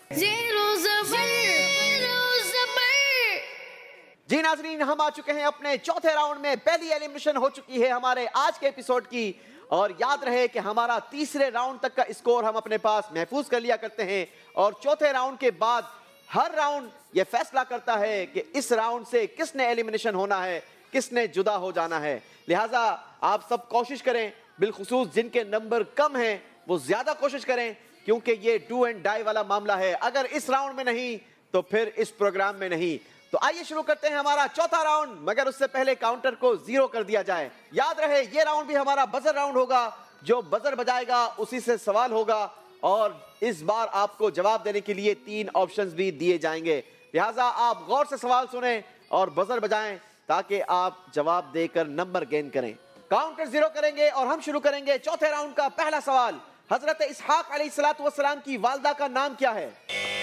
जी नाज़रीन, हम आ चुके हैं अपने चौथे राउंड में। पहली एलिमिनेशन हो चुकी है हमारे आज के एपिसोड की। और याद रहे कि हमारा तीसरे राउंड तक का स्कोर हम अपने पास महफूज कर लिया करते हैं और चौथे राउंड के बाद हर राउंड ये फैसला करता है कि इस राउंड से किसने एलिमिनेशन होना है। किसने जुदा हो जाना है। लिहाजा आप सब कोशिश करें, बिलखुसूस जिनके नंबर कम हैं वो ज्यादा कोशिश करें, क्योंकि ये डू एंड डाई वाला मामला है। अगर इस राउंड में नहीं तो फिर इस प्रोग्राम में नहीं। तो आइए शुरू करते हैं हमारा चौथा राउंड, मगर उससे पहले काउंटर को 0 कर दिया जाए। याद रहे ये राउंड भी हमारा बजर राउंड होगा, जो बजर बजाएगा उसी से सवाल होगा, और इस बार आपको जवाब देने के लिए 3 ऑप्शंस भी दिए जाएंगे। लिहाजा आप गौर से सवाल सुनें और बजर बजाएं ताकि आप जवाब देकर नंबर गेन करें। काउंटर 0 करेंगे और हम शुरू करेंगे चौथे राउंड का पहला सवाल। हजरत इसहाक अलैहिस्सलातु वस्सलाम की वालिदा का नाम क्या है?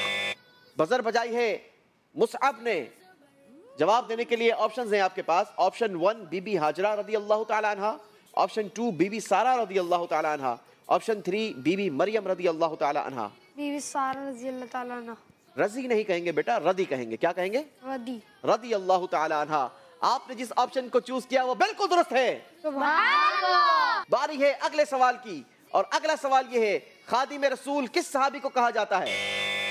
बजर बजाई है मुसअब ने। जवाब देने के लिए ऑप्शंस हैं आपके पास। ऑप्शन 1 बीबी हाजरा रदी अल्लाह तआला अन्हा, ऑप्शन 2 बीबी सारा रदी अल्लाह तआला अन्हा, ऑप्शन 3 बीबी मरियम रदी अल्लाह तआला अन्हा। बीवी सारा रजी अल्लाह ताला अन्हा। रजी नहीं कहेंगे बेटा, रदी कहेंगे। क्या कहेंगे? रदी। रदी अल्लाह तआला अन्हा। आपने जिस ऑप्शन को चूज किया वो बिल्कुल दुरुस्त है। सुभान अल्लाह। बारी है अगले सवाल की, और अगला सवाल ये है, खादिम रसूल किस सहाबी को कहा जाता है?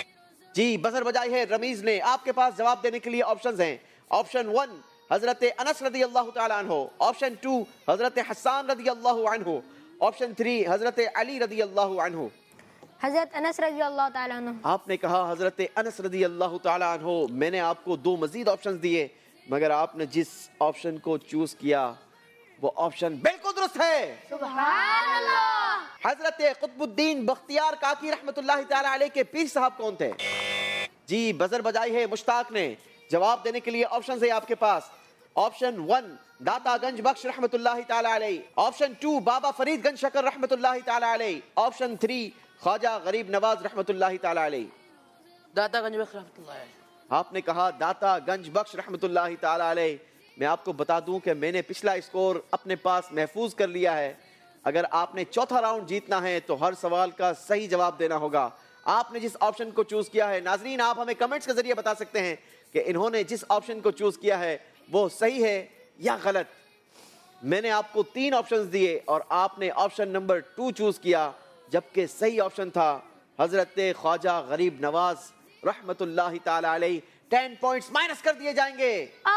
जी बजर बजाई है रमीज ने। आपके पास जवाब देने के लिए ऑप्शंस हैं। ऑप्शन 1 हजरत अनस रदी अल्लाह तआला अन्हु, ऑप्शन 2 हजरत हसन रदी अल्लाह अन्हु, ऑप्शन 3 हजरत अली रदी अल्लाह अन्हु। हजरत अनस रजी अल्लाह ताला अन्हु। आपने कहा हजरत अनस रदी अल्लाह तआला अन्हु। मैंने आपको 2 मजीद ऑप्शंस दिए, मगर आपने जिस ऑप्शन को चूज किया वो ऑप्शन बिल्कुल दुरुस्त है। सुभान अल्लाह। हजरत कुतुबुद्दीन बख्तियार काकी रहमतुल्लाहि तआला अलैह के पीर साहब कौन थे? जी बजर बजाई है मुश्ताक ने। जवाब देने के लिए ऑप्शन है आपके पास। ऑप्शन 1 दाता गंज बख्श रहमतुल्लाहि तआला अलैह, ऑप्शन 2 बाबा फरीद गंज शकर रहमतुल्लाहि तआला अलैह, ऑप्शन 3 ख्वाजा गरीब नवाज रहमतुल्लाहि तआला अलैह। दाता गंज बख्श रहमतुल्लाह अलैह। आपने कहा दाता गंज बख्श रहमतुल्लाहि तआला अलैह। मैं आपको बता दूं कि मैंने पिछला स्कोर अपने पास महफूज कर लिया है। अगर आपने चौथा राउंड जीतना है तो हर सवाल का सही जवाब देना होगा। आपने जिस ऑप्शन को चूज किया है, नाजरीन आप हमें कमेंट्स के जरिए बता सकते हैं कि इन्होंने जिस ऑप्शन को चूज किया है वो सही है या गलत। मैंने आपको 3 ऑप्शंस दिए और आपने ऑप्शन नंबर 2 चूज किया, जबकि सही ऑप्शन था हजरत ख्वाजा गरीब नवाज रहमतुल्लाहि तआला अलैह। 10 पॉइंट्स माइनस कर दिए जाएंगे।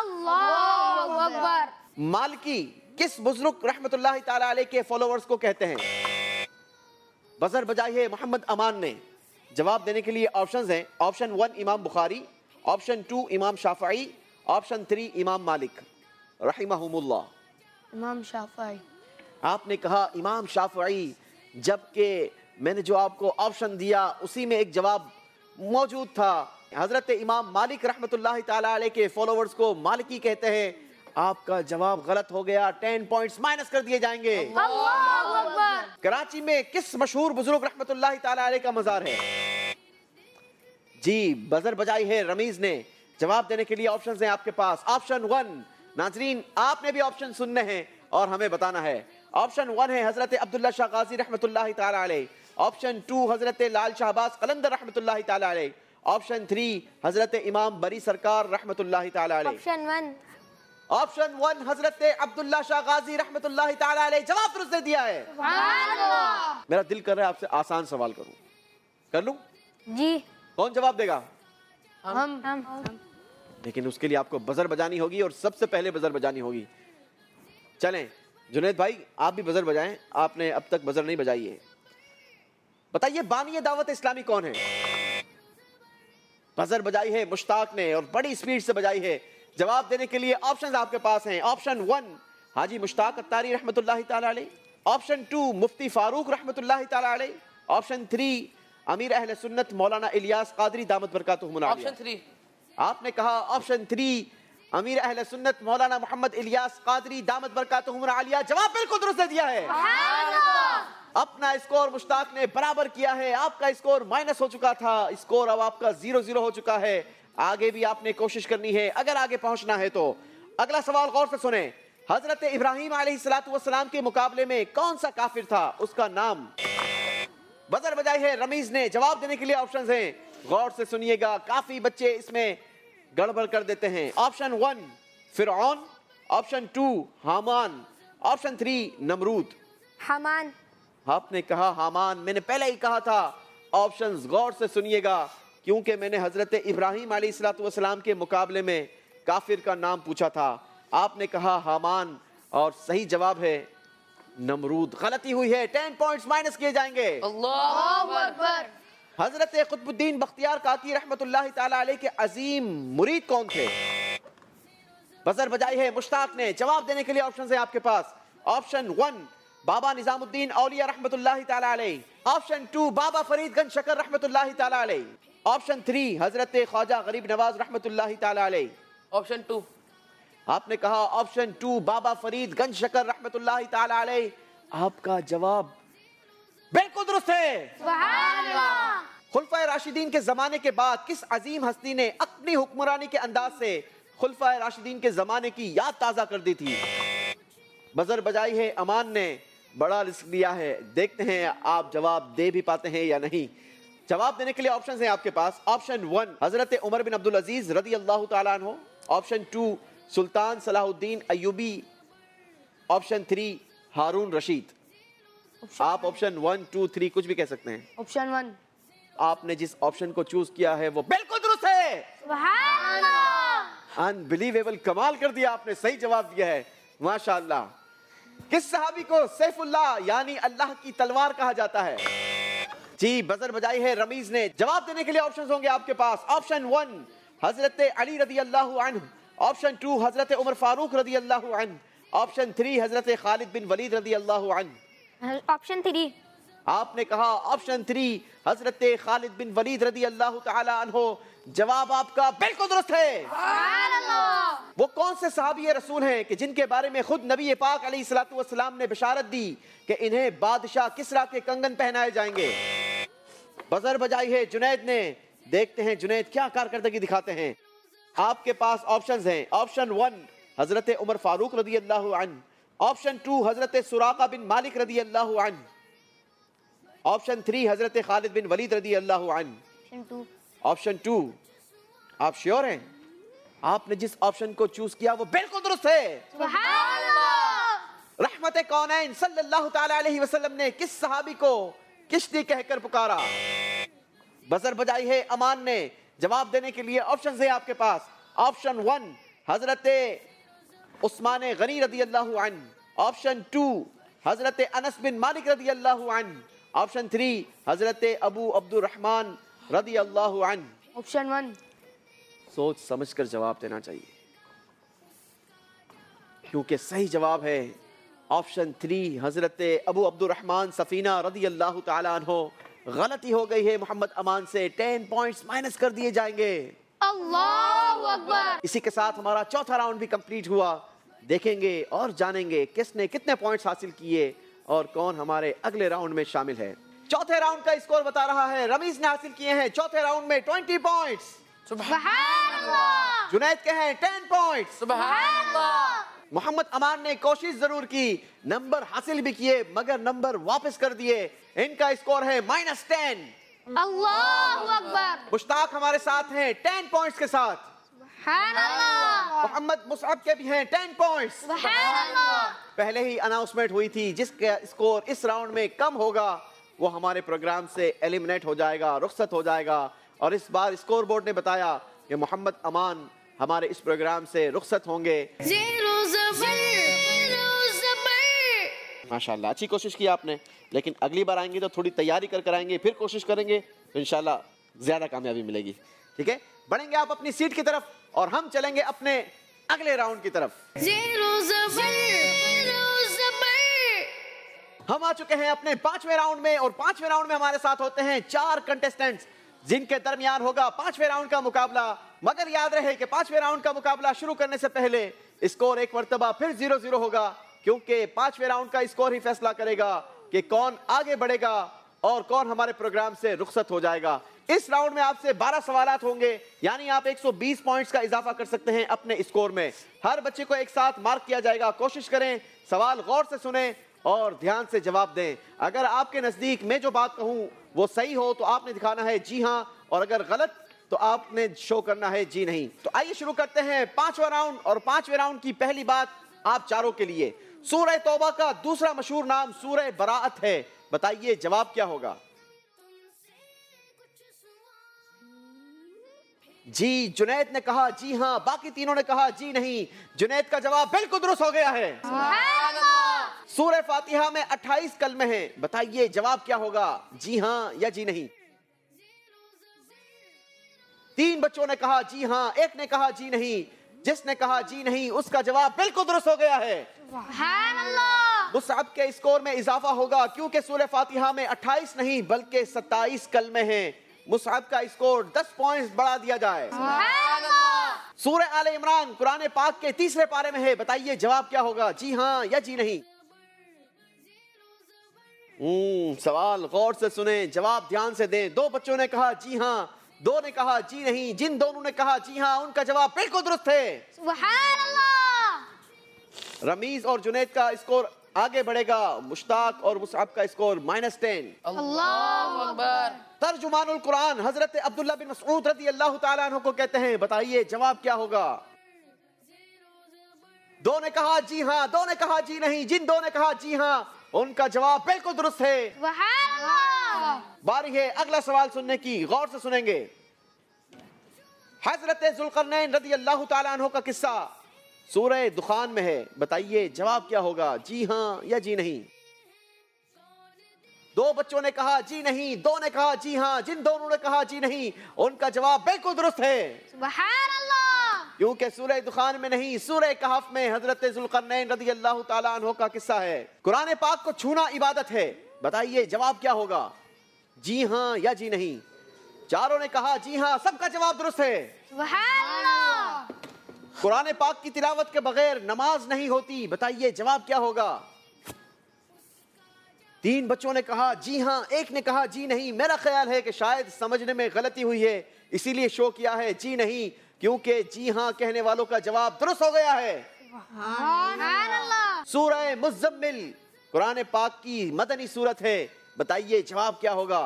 अल्लाहु अकबर। मालिकी किस बुजुर्ग रहमतुल्लाहि तआला अलैह के फॉलोअर्स को कहते हैं? बजर बजाई है मोहम्मद अमान ने। जवाब देने के लिए ऑप्शंस हैं। ऑप्शन 1 इमाम बुखारी, ऑप्शन 2 इमाम शाफई, ऑप्शन 3 इमाम मालिक रहिमहुमुल्लाह। इमाम शाफई। आपने कहा इमाम शाफई, जबकि मैंने जो आपको ऑप्शन दिया उसी में एक जवाब मौजूद था। हजरत इमाम मालिक रहमतुल्लाहि तआला अलैह के फॉलोअर्स को मालिकी कहते हैं। आपका जवाब गलत हो गया। 10 पॉइंट्स माइनस कर दिए जाएंगे। अल्लाहु अकबर। कराची में किस मशहूर बुजुर्ग रहमतुल्लाहि तआला अलैह का मजार है? जी बजर बजाई है रमीज ने। जवाब देने के लिए ऑप्शंस हैं आपके पास। ऑप्शन 1, नाजरीन आपने भी ऑप्शन सुनने हैं और हमें बताना है। ऑप्शन 1 है हजरत अब्दुल्ला शाह गाजी रहमतुल्लाहि तआला अलैह, ऑप्शन 2 हजरत लाल शाहबाज कलंदर रहमतुल्लाहि तआला अलैह, ऑप्शन 3 हजरत इमाम बरी सरकार रहमतुल्लाहि तआला अलैह। ऑप्शन 1 हजरत अब्दुल्ला शाह गाजी रहमतुल्लाहि तआला अलैह। जवाब दुरुस्त दे दिया है। मेरा दिल कर रहा है आपसे आसान सवाल करूं, कर लूं? जी। कौन जवाब देगा? हम। लेकिन उसके लिए आपको बजर बजानी होगी और सबसे पहले बजर बजानी होगी। चलें जुनैद भाई आप भी बजर बजाएं, आपने अब तक बजर नहीं बजाई है। बताइए बानी दावत इस्लामी कौन है? बजर बजाई है मुश्ताक ने और बड़ी स्पीड से बजाई है। जवाब देने के लिए ऑप्शंस आपके पास हैं। ऑप्शन 1 हाजी मुश्ताक अत्तारी रहमतुल्लाहि तआला अलैह, ऑप्शन 2 मुफ्ती फारूक रहमतुल्लाहि तआला अलैह, ऑप्शन 3 अमीर अहले सुन्नत मौलाना इलियास कादरी दामत बरकातुहुम आलिया। ऑप्शन 3। आपने कहा ऑप्शन 3 अमीर अहले सुन्नत मौलाना मोहम्मद इलियास कादरी दामत बरकातुहुम आलिया। जवाब बिल्कुल दुरुस्त दिया है। अपना स्कोर मुश्ताक ने बराबर किया है। आपका स्कोर माइनस हो चुका था, स्कोर अब आपका 0-0 हो चुका है। आगे भी आपने कोशिश करनी है अगर आगे पहुंचना है तो। अगला सवाल गौर से सुने। हजरत इब्राहिम अलैहिस्सलातु वस्सलाम के मुकाबले में कौन सा काफिर था, उसका नाम? बजर बजाई है रमीज ने। जवाब देने के लिए ऑप्शंस हैं, गौर से सुनिएगा, काफी बच्चे इसमें गड़बड़ कर देते हैं। ऑप्शन 1 फिरऔन, ऑप्शन 2 हामान, ऑप्शन 3 नमरूद। हामान। आपने कहा हामान। मैंने पहले ही कहा था ऑप्शंस गौर से सुनिएगा, क्योंकि मैंने हजरत इब्राहिम अलैहिस्सलातु वस्सलाम के मुकाबले में काफिर का नाम पूछा था। आपने कहा हामान और सही जवाब है नमरूद। गलती हुई है, 10 पॉइंट्स माइनस किए जाएंगे। अल्लाहु अकबर। हजरत कुतुबुद्दीन बख्तियार काकी रहमतुल्लाहि ताला अलैह के अजीम मुरीद कौन थे? बजर बजाई है मुश्ताक ने। जवाब देने के लिए ऑप्शन है आपके पास। ऑप्शन 1 बाबा निजामुद्दीन औलिया रहमतुल्लाहि ताला अलैह। ऑप्शन 2 बाबा फरीदगंज शकर रहमतुल्लाहि ताला अलैह। ऑप्शन 3 हजरत ख्वाजा गरीब नवाज रहमतुल्लाहि ताला अलैह। ऑप्शन 2। आपने कहा ऑप्शन 2 बाबा फरीदगंज शकर रहमतुल्लाहि ताला अलैह। आपका जवाब बिल्कुल दुरुस्त है। सुभान अल्लाह। खुलफाए राशिदीन के जमाने के बाद किस अजीम हस्ती ने अपनी हुक्मरानी के अंदाज से खुलफाए राशिदीन के जमाने की याद ताजा कर दी थी? बजर बजाई है अमान ने। बड़ा रिस्क लिया है, देखते हैं आप जवाब दे भी पाते हैं या नहीं। जवाब देने के लिए ऑप्शन है आपके पास। ऑप्शन 1 हजरत उमर बिन अब्दुल अजीज रदी अल्लाह ताला अन्हु। ऑप्शन 2 सुल्तान सलाहुद्दीन अयूबी। ऑप्शन 3 हारून रशीद। आप ऑप्शन 1 2 3 कुछ भी कह सकते हैं। ऑप्शन 1। आपने जिस ऑप्शन को चूज किया है वो बिल्कुल दुरुस्त है। सुभान अल्लाह। अनबिलीवेबल, कमाल कर दिया आपने, सही जवाब दिया है माशाअल्लाह। किस सहाबी को सैफुल्लाह यानी अल्लाह की तलवार कहा जाता है? जी बजर बजाई है रमीज ने। जवाब देने के लिए ऑप्शंस होंगे आपके पास। ऑप्शन 1 हजरत अली रदी अल्लाह अन्हु। ऑप्शन 2 हजरत उमर फारूक रदी अल्लाह अन्हु। ऑप्शन 3 हजरत खालिद बिन वलीद रदी अल्लाह अन्हु। ऑप्शन 3। आपने कहा ऑप्शन 3 हजरत खालिद बिन वलीद रदी अल्लाह ताला अन्हु। जवाब आपका बिल्कुल दुरुस्त है। सुभान अल्लाह। वो कौन से सहाबी रसूल हैं कि जिनके बारे में खुद नबी पाक अलैहिस्सलातु वस्सलाम ने बिशारत दी कि इन्हें बादशाह किसरा के कंगन पहनाए जाएंगे? बजर बजाई है जुनैद ने। देखते हैं जुनैद क्या कारकर्दगी दिखाते हैं। आपके पास ऑप्शंस हैं। ऑप्शन 1 हजरत उमर फारूक रदी अल्लाह अन्हु। ऑप्शन 2 हजरत सुराका बिन मालिक रदी अल्लाह अन्हु। ऑप्शन 3 हजरत खालिद बिन वलीद रदी अल्लाह अन्हु। ऑप्शन 2 आप श्योर हैं? आपने जिस ऑप्शन को चूज किया वो बिल्कुल दुरुस्त है। सुभान अल्लाह। रहमत कौनैन सल्लल्लाहु ताला अलैहि वसल्लम ने किस सहाबी को किश्ती कहकर पुकारा? बजर बजाई है अमान ने। जवाब देने के लिए ऑप्शन है आपके पास। ऑप्शन 1 हजरत उस्मान गनी रदी अल्लाह अन्हु। ऑप्शन 2 हजरत अनस बिन मालिक रदी अल्लाह अन्हु। ऑप्शन 3 हजरत अबू अब्दुर रहमान रदी अल्लाह अन्हु। ऑप्शन 1। सोच समझकर जवाब देना चाहिए क्योंकि सही जवाब है ऑप्शन 3 हजरत अबू अब्दुर रहमान सफीना रदी अल्लाह ताला अन्हु। गलती हो गई है मोहम्मद अमान से। 10 पॉइंट्स माइनस कर दिए जाएंगे। अल्लाहु अकबर। इसी के साथ हमारा चौथा राउंड भी कंप्लीट हुआ। देखेंगे और जानेंगे किसने कितने पॉइंट्स हासिल किए और कौन हमारे अगले राउंड में शामिल है। चौथे राउंड का स्कोर बता रहा है रमीज ने हासिल किए हैं चौथे राउंड में 20 पॉइंट्स। सुभान अल्लाह। जुनैद के हैं 10 पॉइंट्स। सुभान अल्लाह। मोहम्मद अमान ने कोशिश जरूर की, नंबर हासिल भी किए मगर नंबर वापस कर दिए। इनका स्कोर है -10। अल्लाहु अकबर। मुश्ताक हमारे साथ हैं 10 पॉइंट्स के साथ। सुभान अल्लाह। मोहम्मद मुसअब के भी हैं 10 पॉइंट्स। सुभान अल्लाह। पहले ही अनाउंसमेंट हुई थी जिसका स्कोर इस राउंड में कम होगा वो हमारे प्रोग्राम से एलिमिनेट हो जाएगा, रुखसत हो जाएगा। और इस बार स्कोर बोर्ड ने बताया कि मोहम्मद अमान हमारे इस प्रोग्राम से रुखसत होंगे। माशाल्लाह अच्छी कोशिश की आपने, लेकिन अगली बार आएंगे तो थोड़ी तैयारी कर आएंगे, फिर कोशिश करेंगे तो इंशाल्लाह ज्यादा कामयाबी मिलेगी। ठीक है, बढ़ेंगे आप अपनी सीट की तरफ और हम चलेंगे अपने अगले राउंड की तरफ। हम आ चुके हैं अपने 5वें राउंड में और 5वें राउंड में हमारे साथ होते हैं 4 कंटेस्टेंट्स जिनके दरमियान होगा 5वें राउंड का मुकाबला। मगर याद रहे कि 5वें राउंड का मुकाबला शुरू करने से पहले स्कोर एक मर्तबा फिर 0-0 होगा क्योंकि 5वें राउंड का स्कोर ही फैसला करेगा कि कौन आगे बढ़ेगा और कौन हमारे प्रोग्राम से रुखसत हो जाएगा। इस राउंड में आपसे 12 सवालात होंगे, यानी आप 120 पॉइंट्स का इजाफा कर सकते हैं अपने स्कोर में। हर बच्चे को एक साथ मार्क किया जाएगा। कोशिश करें सवाल गौर से सुने और ध्यान से जवाब दें। अगर आपके नजदीक मैं जो बात कहूं वो सही हो तो आपने दिखाना है जी हां, और अगर गलत तो आपने शो करना है जी नहीं। तो आइए शुरू करते हैं 5वां राउंड। और 5वें राउंड की पहली बात आप चारों के लिए, सूरह तौबा का दूसरा मशहूर नाम सूरह बराअत है। बताइए जवाब क्या होगा? जी। जुनैद ने कहा जी हाँ, बाकी तीनों ने कहा जी नहीं। जुनैद का जवाब बिल्कुल दुरुस्त हो गया है। सूरह फातिहा में 28 कलमे हैं, बताइए जवाब क्या होगा, जी हाँ या जी नहीं। 3 बच्चों ने कहा जी हाँ, एक ने कहा जी नहीं। जिसने कहा जी नहीं उसका जवाब बिल्कुल दुरुस्त हो गया है। मुसअब के स्कोर में इजाफा होगा क्योंकि सूरह फातिहा में 28 नहीं बल्कि 27 कलमे हैं। मुसअब का स्कोर 10 पॉइंट्स बढ़ा दिया जाए। सूरह आले इमरान कुरान पाक के 3रे पारे में है, बताइए जवाब क्या होगा, जी हाँ या जी नहीं। सवाल गौर से सुने, जवाब ध्यान से दें। 2 बच्चों ने कहा जी हाँ, 2 ने कहा जी नहीं। जिन दोनों ने कहा जी हाँ उनका जवाब बिल्कुल दुरुस्त है। रमीज और जुनैद का स्कोर आगे बढ़ेगा। मुश्ताक और मुसअब का स्कोर -10। अल्लाहु अकबर। तर्जुमानुल कुरान हजरत अब्दुल्ला बिन मसऊद रज़ी अल्लाह तआला अन्हु को कहते हैं, बताइए जवाब क्या होगा। 2 ने कहा जी हाँ, 2 ने कहा जी नहीं। जिन 2 ने कहा जी हाँ उनका जवाब बिल्कुल दुरुस्त है। बारी है अगला सवाल सुनने की, गौर से सुनेंगे। हजरत जुल्करनैन रज़ी अल्लाह तआला अन्हु का किस्सा सूरह दुखान में है, बताइए जवाब क्या होगा, जी हाँ या जी नहीं। 2 बच्चों ने कहा जी नहीं, 2 ने कहा जी हाँ। जिन दोनों ने कहा जी नहीं उनका जवाब बिल्कुल दुरुस्त है। क्योंकि सूरह दुखान में नहीं, सूरह कहफ में हजरत जुल्करनैन रज़ी अल्लाह तआला अन्हु का किस्सा है। कुरान पाक को छूना इबादत है, बताइए जवाब क्या होगा, जी हाँ या जी नहीं। 4 ने कहा जी हाँ, सबका जवाब दुरुस्त है। कुरान पाक की तिलावत के बगैर नमाज नहीं होती, बताइए जवाब क्या होगा। 3 बच्चों ने कहा जी हाँ, एक ने कहा जी नहीं। मेरा ख्याल है कि शायद समझने में गलती हुई है, इसीलिए शो किया है जी नहीं, क्योंकि जी हाँ कहने वालों का जवाब दुरुस्त हो गया है। सूरह मुज़्ज़म्मिल कुरान पाक की मदनी सूरत है, बताइए जवाब क्या होगा।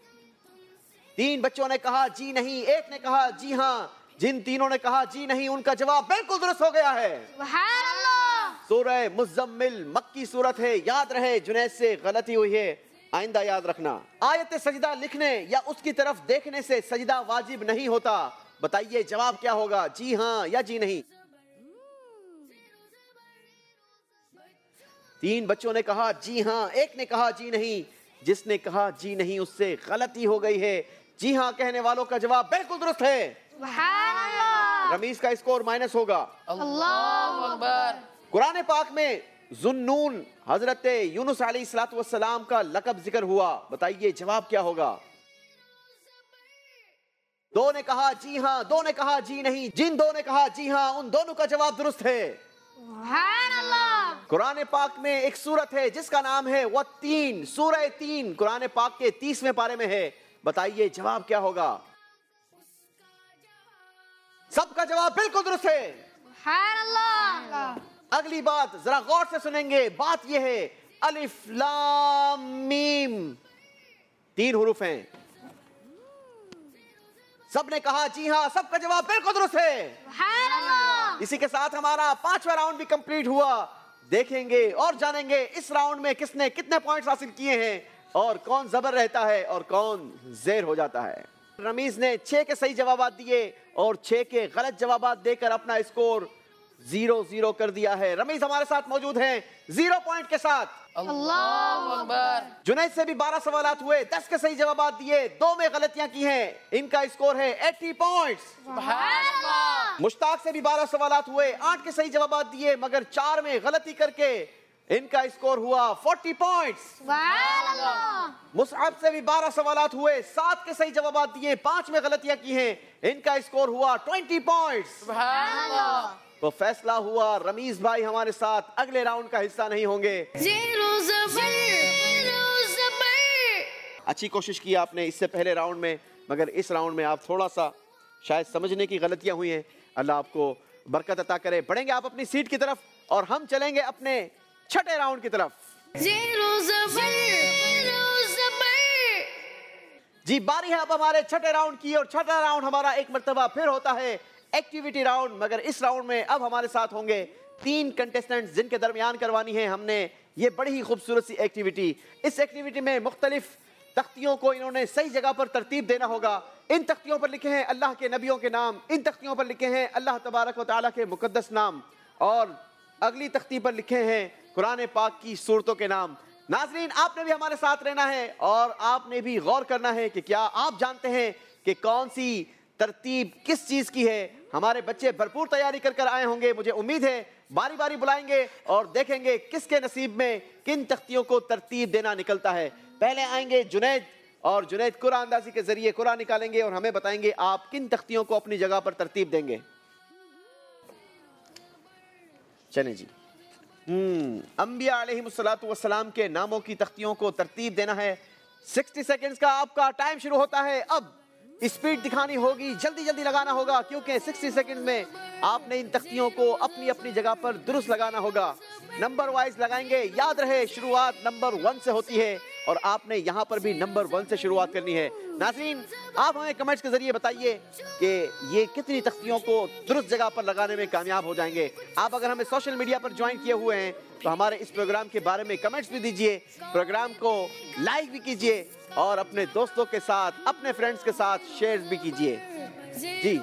3 बच्चों ने कहा जी नहीं, एक ने कहा जी हाँ। जिन तीनों ने कहा जी नहीं उनका जवाब बिल्कुल दुरुस्त हो गया है। सूरह मुज़्ज़म्मिल मक्की सूरत है, याद रहे जुनैद से गलती हुई है, आइंदा याद रखना। आयत सजदा लिखने या उसकी तरफ देखने से सजदा वाजिब नहीं होता, बताइए जवाब क्या होगा, जी हाँ या जी नहीं। 3 बच्चों ने कहा जी हाँ, एक ने कहा जी नहीं। जिसने कहा जी नहीं उससे गलती हो गई है, जी हाँ कहने वालों का जवाब बिल्कुल दुरुस्त है। रमीज का स्कोर माइनस होगा। अल्लाहु अकबर। कुरान पाक में जुन्नून हजरत यूनुस अलैहिस्सलाम का लक़ब जिक्र हुआ, बताइए जवाब क्या होगा। 2 ने कहा जी हाँ, 2 ने कहा जी नहीं। जिन 2 ने कहा जी हाँ उन दोनों का जवाब दुरुस्त है। कुरान पाक में एक सूरत है जिसका नाम है वत्तीन, सूरह 3 कुरान पाक के 30वें पारे में है, बताइए जवाब क्या होगा। सबका जवाब बिल्कुल दुरुस्त है। अगली बात जरा गौर से सुनेंगे, बात यह है अलिफ लाम मीम 3 हुरूफ हैं। सबने कहा जी हाँ, सबका जवाब बिल्कुल दुरुस्त है। इसी के साथ हमारा 5वां राउंड भी कंप्लीट हुआ। देखेंगे और जानेंगे इस राउंड में किसने कितने पॉइंट्स हासिल किए हैं और कौन जबर रहता है और कौन जेर हो जाता है। रमीज ने 6 के सही जवाब दिए और 6 के गलत जवाब देकर अपना स्कोर 0-0 कर दिया है। रमीज हमारे साथ मौजूद हैं 0 पॉइंट के साथ। अल्लाहु अकबर। जुनैद से भी 12 सवालात हुए, 10 के सही जवाब दिए, 2 में गलतियां की हैं, इनका स्कोर है 80 पॉइंट्स। मुश्ताक से भी 12 सवालात हुए, 8 के सही जवाब दिए मगर 4 में गलती करके इनका स्कोर हुआ 40 पॉइंट्स। मुसअब से भी 12 सवालात हुए, 7 के सही जवाब दिए, 5 में गलतियां की हैं, इनका स्कोर हुआ 20 पॉइंट्स। तो फैसला हुआ रमीज भाई हमारे साथ अगले राउंड का हिस्सा नहीं होंगे। अच्छी कोशिश की आपने इससे पहले राउंड में, मगर इस राउंड में आप थोड़ा सा शायद समझने की गलतियां हुई हैं। अल्लाह आपको बरकत अता करे। बढ़ेंगे आप अपनी सीट की तरफ और हम चलेंगे अपने छठे राउंड की तरफ। जी बारी है अब हमारे छठे राउंड की और छठा राउंड हमारा एक मर्तबा फिर होता है एक्टिविटी राउंड। मगर इस राउंड में अब हमारे साथ होंगे 3 कंटेस्टेंट्स जिनके दरमियान करवानी है हमने ये बड़ी ही खूबसूरत सी एक्टिविटी। इस एक्टिविटी में मुख्तलिफ तख्तियों को इन्होंने सही जगह पर तरतीब देना होगा। इन तख्तियों पर लिखे हैं अल्लाह के नबियों के नाम, इन तख्तियों पर लिखे हैं अल्लाह तबारक व तआला के मुकद्दस नाम, और अगली तख्ती पर लिखे हैं कुरान पाक की सूरतों के नाम। नाज़रीन, आपने भी हमारे साथ रहना है और आपने भी गौर करना है कि क्या आप जानते हैं कि कौन सी तरतीब किस चीज़ की है। हमारे बच्चे भरपूर तैयारी कर कर आए होंगे, मुझे उम्मीद है बारी बारी बुलाएंगे और देखेंगे किसके नसीब में किन तख्तियों को तरतीब देना निकलता है। पहले आएंगे जुनैद, और जुनैद कुरान अंदाज़ी के जरिए कुरान निकालेंगे और हमें बताएंगे आप किन तख्तियों को अपनी जगह पर तरतीब देंगे। चलें जी। अंबिया अलैहिमुस्सलातु वस्सलाम के नामों की तख्तियों को तरतीब देना है। 60 सेकंड्स का आपका टाइम शुरू होता है। अब स्पीड दिखानी होगी, जल्दी जल्दी लगाना होगा, क्योंकि 60 सेकंड में आपने इन तख्तियों को अपनी अपनी जगह पर दुरुस्त लगाना होगा। नंबर वाइज लगाएंगे। याद रहे शुरुआत नंबर 1 से होती है और आपने यहाँ पर भी नंबर 1 से शुरुआत करनी है। नाज़रीन, आप हमें कमेंट्स के जरिए बताइए कि ये कितनी तख्तियों को दुरुस्त जगह पर लगाने में कामयाब हो जाएंगे। आप अगर हमें सोशल मीडिया पर ज्वाइन किए हुए हैं तो हमारे इस प्रोग्राम के बारे में कमेंट्स भी दीजिए, प्रोग्राम को लाइक भी कीजिए और अपने दोस्तों के साथ, अपने फ्रेंड्स के साथ शेयर भी कीजिए। जी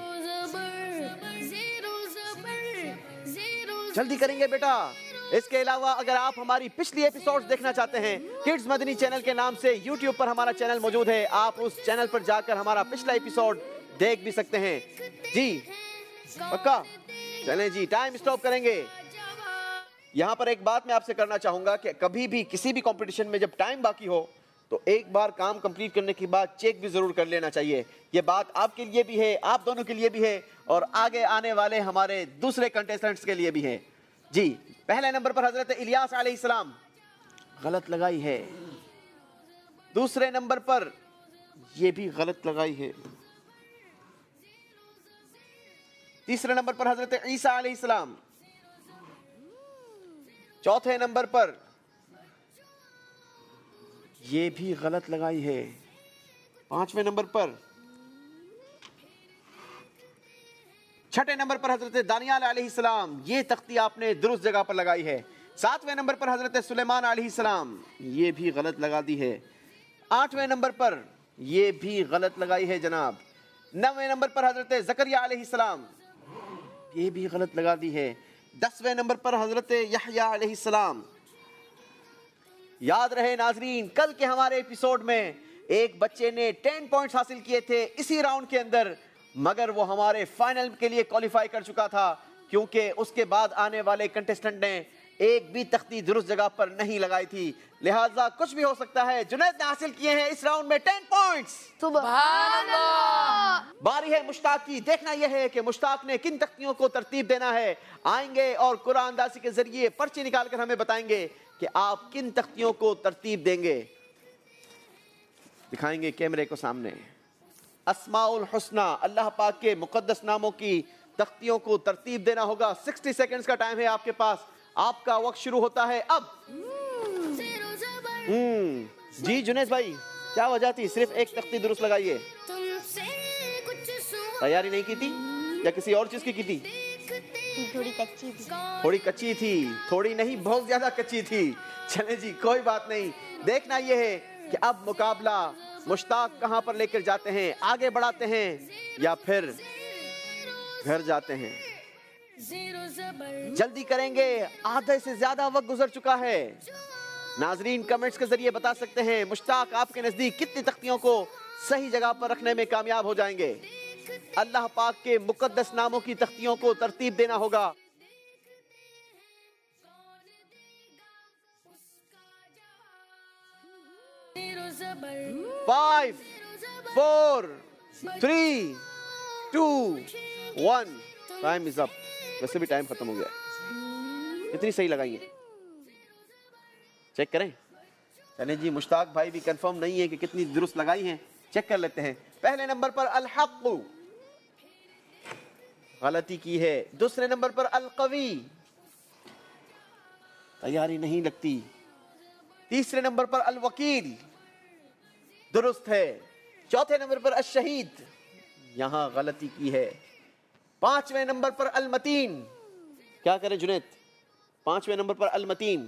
जल्दी करेंगे बेटा। इसके अलावा अगर आप हमारी पिछली एपिसोड्स देखना चाहते हैं, किड्स मदनी चैनल के नाम से YouTube पर हमारा चैनल मौजूद है, आप उस चैनल पर जाकर हमारा पिछला एपिसोड देख भी सकते हैं। जी पक्का? चलें जी, टाइम स्टॉप करेंगे। यहाँ पर एक बात मैं आपसे करना चाहूंगा कि कभी भी किसी भी कंपटीशन में जब टाइम बाकी हो तो एक बार काम कंप्लीट करने के बाद चेक भी जरूर कर लेना चाहिए। ये बात आपके लिए भी है, आप दोनों के लिए भी है और आगे आने वाले हमारे दूसरे कंटेस्टेंट्स के लिए भी है। जी, पहले नंबर पर हजरत इलियास अलैहिस्सलाम, गलत लगाई है। दूसरे नंबर पर ये भी गलत लगाई है। तीसरे नंबर पर हजरत ईसा अलैहिस्सलाम। चौथे नंबर पर ये भी गलत लगाई है। पांचवें नंबर पर, छठे नंबर पर हजरत दानियाल अलैहिस्सलाम, ये तख्ती आपने दुरुस्त जगह पर लगाई है। सातवें नंबर पर हजरत सुलेमान अलैहिस्सलाम, ये भी गलत लगा दी है। आठवें नंबर पर ये भी गलत लगाई है जनाब। नौवें नंबर पर हजरत जकरिया अलैहिस्सलाम, ये भी गलत लगा दी है। 10वें नंबर पर हजरत यहया अलैहिस्सलाम। याद रहे नाजरीन, कल के हमारे एपिसोड में एक बच्चे ने 10 पॉइंट्स हासिल किए थे इसी राउंड के अंदर, मगर वो हमारे फाइनल के लिए क्वालिफाई कर चुका था क्योंकि उसके बाद आने वाले कंटेस्टेंट ने एक भी तख्ती दुरुस्त जगह पर नहीं लगाई थी। लिहाजा कुछ भी हो सकता है। जुनैद ने हासिल किए हैं इस राउंड में 10 पॉइंट्स। सुभान अल्लाह। बारी है मुश्ताक की। देखना यह है कि मुश्ताक ने किन तख्तियों को तरतीब देना है। आएंगे और कुरान अंदाज़ी के जरिए पर्ची निकाल कर हमें बताएंगे कि आप किन तख्तियों को तरतीब देंगे। दिखाएंगे कैमरे को सामने। अस्माउल हुस्ना, अल्लाह पाक के मुकद्दस नामों की तख्तियों को तरतीब देना होगा। 60 सेकंड्स का टाइम है आपके पास। आपका वक्त शुरू होता है अब। जी जुनैद भाई, क्या वजह थी सिर्फ एक तख्ती दुरुस्त लगाइए? तैयारी नहीं की थी या किसी और चीज की थी? थोड़ी कच्ची थी। थोड़ी कच्ची थी, थोड़ी नहीं बहुत ज्यादा कच्ची थी। चले जी, कोई बात नहीं। देखना यह है कि अब मुकाबला मुश्ताक कहां पर लेकर जाते हैं, आगे बढ़ाते हैं या फिर घर जाते हैं। जल्दी करेंगे, आधे से ज्यादा वक्त गुजर चुका है। नाजरीन कमेंट्स के जरिए बता सकते हैं मुश्ताक आपके नजदीक कितनी तख्तियों को सही जगह पर रखने में कामयाब हो जाएंगे। अल्लाह पाक के मुकद्दस नामों की तख्तियों को तरतीब देना होगा। फाइव, 4, 3, 2, 1। Time is up. वैसे भी टाइम खत्म हो गया है। कितनी सही लगाई है चेक करें। चलें जी, मुश्ताक भाई भी कंफर्म नहीं है कि कितनी दुरुस्त लगाई हैं। चेक कर लेते हैं। पहले नंबर पर अल हक़, गलती की है। दूसरे नंबर पर अल कवी, तैयारी नहीं लगती। तीसरे नंबर पर अल वकील, दुरुस्त है। चौथे नंबर पर अल शहीद, यहां गलती की है। पांचवें नंबर पर अल मतीन, क्या करें जुनैद? पांचवें नंबर पर अल मतीन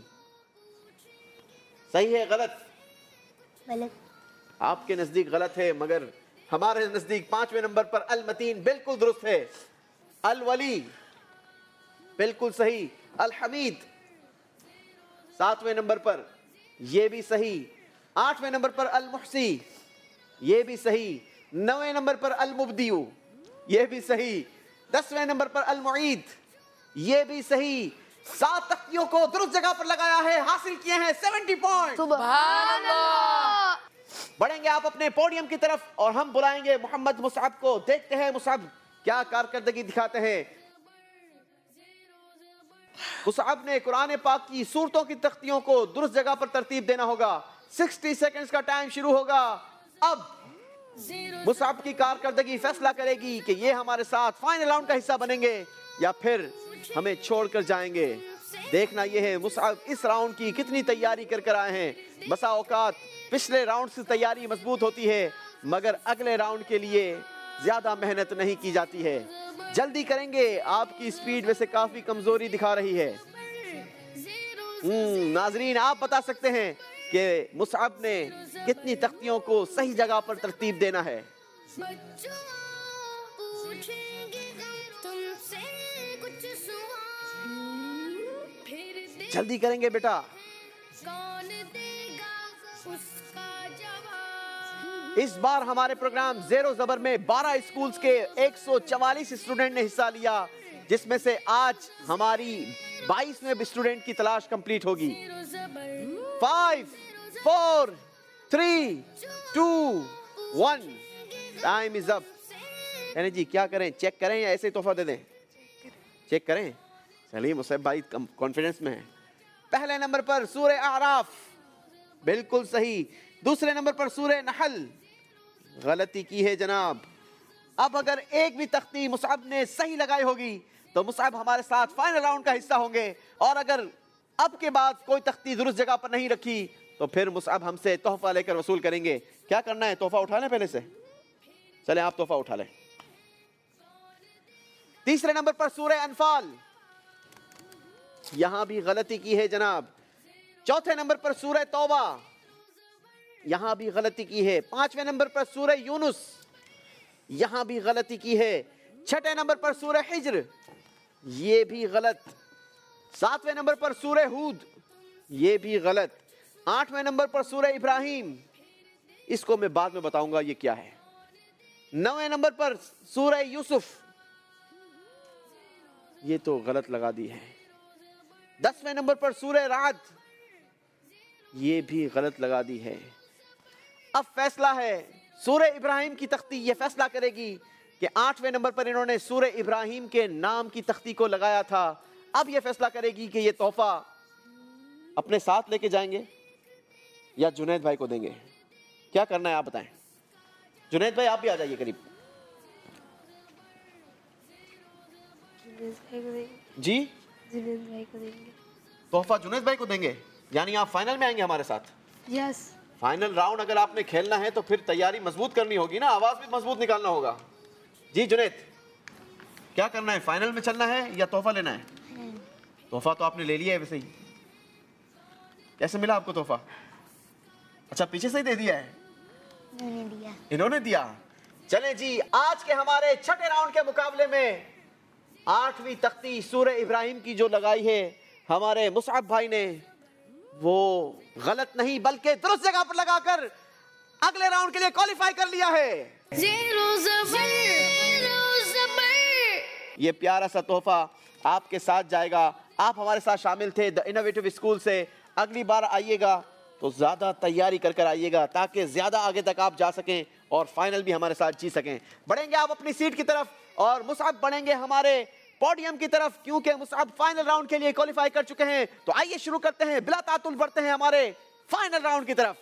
सही है गलत? गलत। आपके नजदीक गलत है, मगर हमारे नजदीक 5वें नंबर पर अल मतीन बिल्कुल दुरुस्त है। अल वली बिल्कुल सही। अल हमीद 7वें नंबर पर, यह भी सही। 8वें नंबर पर अल मुहसी, यह भी सही। 9वें नंबर पर अल मुब्दियु, यह भी सही। 10वें नंबर पर अल मुईद, यह भी सही। 7 तख्तियों को दुरुस्त जगह पर लगाया है, हासिल किए हैं 70 पॉइंट। बढ़ेंगे आप अपने पोडियम की तरफ और हम बुलाएंगे मोहम्मद मुसअब को। देखते हैं मुसअब क्या कारकर्दगी दिखाते हैं। मुसअब ने कुरान पाक की सूरतों की तख्तियों को दुरुस्त जगह पर तरतीब देना होगा। 60 सेकंड्स का टाइम शुरू होगा। अब मुसअब की कारकर्दगी फैसला करेगी कि ये हमारे साथ फाइनल राउंड का हिस्सा बनेंगे या फिर हमें छोड़कर जाएंगे। देखना यह है मुसअब इस राउंड की कितनी तैयारी कर कर आए हैं। बसा औकात पिछले राउंड से तैयारी मजबूत होती है, मगर अगले राउंड के लिए ज्यादा मेहनत नहीं की जाती है। जल्दी करेंगे, आपकी स्पीड वैसे काफी कमजोरी दिखा रही है। नाजरीन, आप बता सकते हैं कि मुसअब ने कितनी तख्तियों को सही जगह पर तरतीब देना है। जल्दी करेंगे बेटा। इस बार हमारे प्रोग्राम ज़ेरो ज़बर में 12 स्कूल्स के 144 स्टूडेंट ने हिस्सा लिया, जिसमें से आज हमारी 22वें स्टूडेंट की तलाश कंप्लीट होगी। 5 4 3 2 1 टाइम इज अप। यानी जी क्या करें, चेक करें या ऐसे ही तोहफा दे दें? चेक करें। चलिए, मुसअब भाई कॉन्फिडेंस में है। पहले नंबर पर सूरह आराफ, बिल्कुल सही। दूसरे नंबर पर सूरह नहल, गलती की है जनाब। अब अगर एक भी तख्ती मुसअब ने सही लगाई होगी तो मुसअब हमारे साथ फाइनल राउंड का हिस्सा होंगे, और अगर अब के बाद कोई तख्ती दुरुस्त जगह पर नहीं रखी तो फिर मुसअब हमसे तोहफा लेकर वसूल करेंगे। क्या करना है, तोहफा उठा लें पहले से? चले आप तोहफा उठा लें। तीसरे नंबर पर सूरह अनफाल, यहां भी गलती की है जनाब। चौथे नंबर पर सूरह तौबा, यहां भी गलती की है। 5वें नंबर पर सूरह यूनुस, यहां भी गलती की है। 6ठे नंबर पर सूरह हिज्र, ये भी गलत। 7वें नंबर पर सूरह हूद, ये भी गलत। 8वें नंबर पर सूरह इब्राहिम, इसको मैं बाद में बताऊंगा ये क्या है। 9वें नंबर पर सूरह यूसुफ, ये तो गलत लगा दी है। 10वें नंबर पर सूरह राद, ये भी गलत लगा दी है। अब फैसला है, सूरह इब्राहिम की तख्ती ये फैसला करेगी कि 8वें नंबर पर इन्होंने सूरह इब्राहिम के नाम की तख्ती को लगाया था। अब ये फैसला करेगी कि ये तोहफा अपने साथ लेके जाएंगे या जुनैद भाई को देंगे। क्या करना है आप बताएं। जुनैद भाई आप भी आ जाइए करीब। जी, जुनैद भाई को देंगे। तोहफा जुनैद भाई को देंगे, यानी आप फाइनल में आएंगे हमारे साथ? यस। फाइनल राउंड अगर आपने खेलना है तो फिर तैयारी मजबूत करनी होगी ना, आवाज भी मजबूत निकालना होगा। जी जुनैद, क्या करना है, फाइनल में चलना है या तोहफा लेना है? तोहफा तो आपने ले लिया है वैसे ही। कैसे मिला आपको तोहफा? अच्छा, पीछे से ही दे दिया है? इन्होंने दिया। चले जी, आज के हमारे छठे राउंड के मुकाबले में 8वीं तख्ती सूरह इब्राहिम की जो लगाई है हमारे मुसअब भाई ने, वो गलत नहीं बल्कि दुरुस्त जगह पर लगाकर अगले राउंड के लिए क्वालिफाई कर लिया है। ये प्यारा सा तोहफा आपके साथ जाएगा। आप हमारे साथ शामिल थे द इनोवेटिव स्कूल से। अगली बार आइएगा तो ज्यादा तैयारी कर कर आइएगा ताकि ज्यादा आगे तक आप जा सकें और फाइनल भी हमारे साथ जी सकें। बढ़ेंगे आप अपनी सीट की तरफ और मुसअब बढ़ेंगे हमारे पोडियम की तरफ, क्योंकि मुसअब फाइनल राउंड के लिए क्वालिफाई कर चुके हैं। तो आइए शुरू करते हैं, बिला तातुल बढ़ते हैं हमारे फाइनल राउंड की तरफ।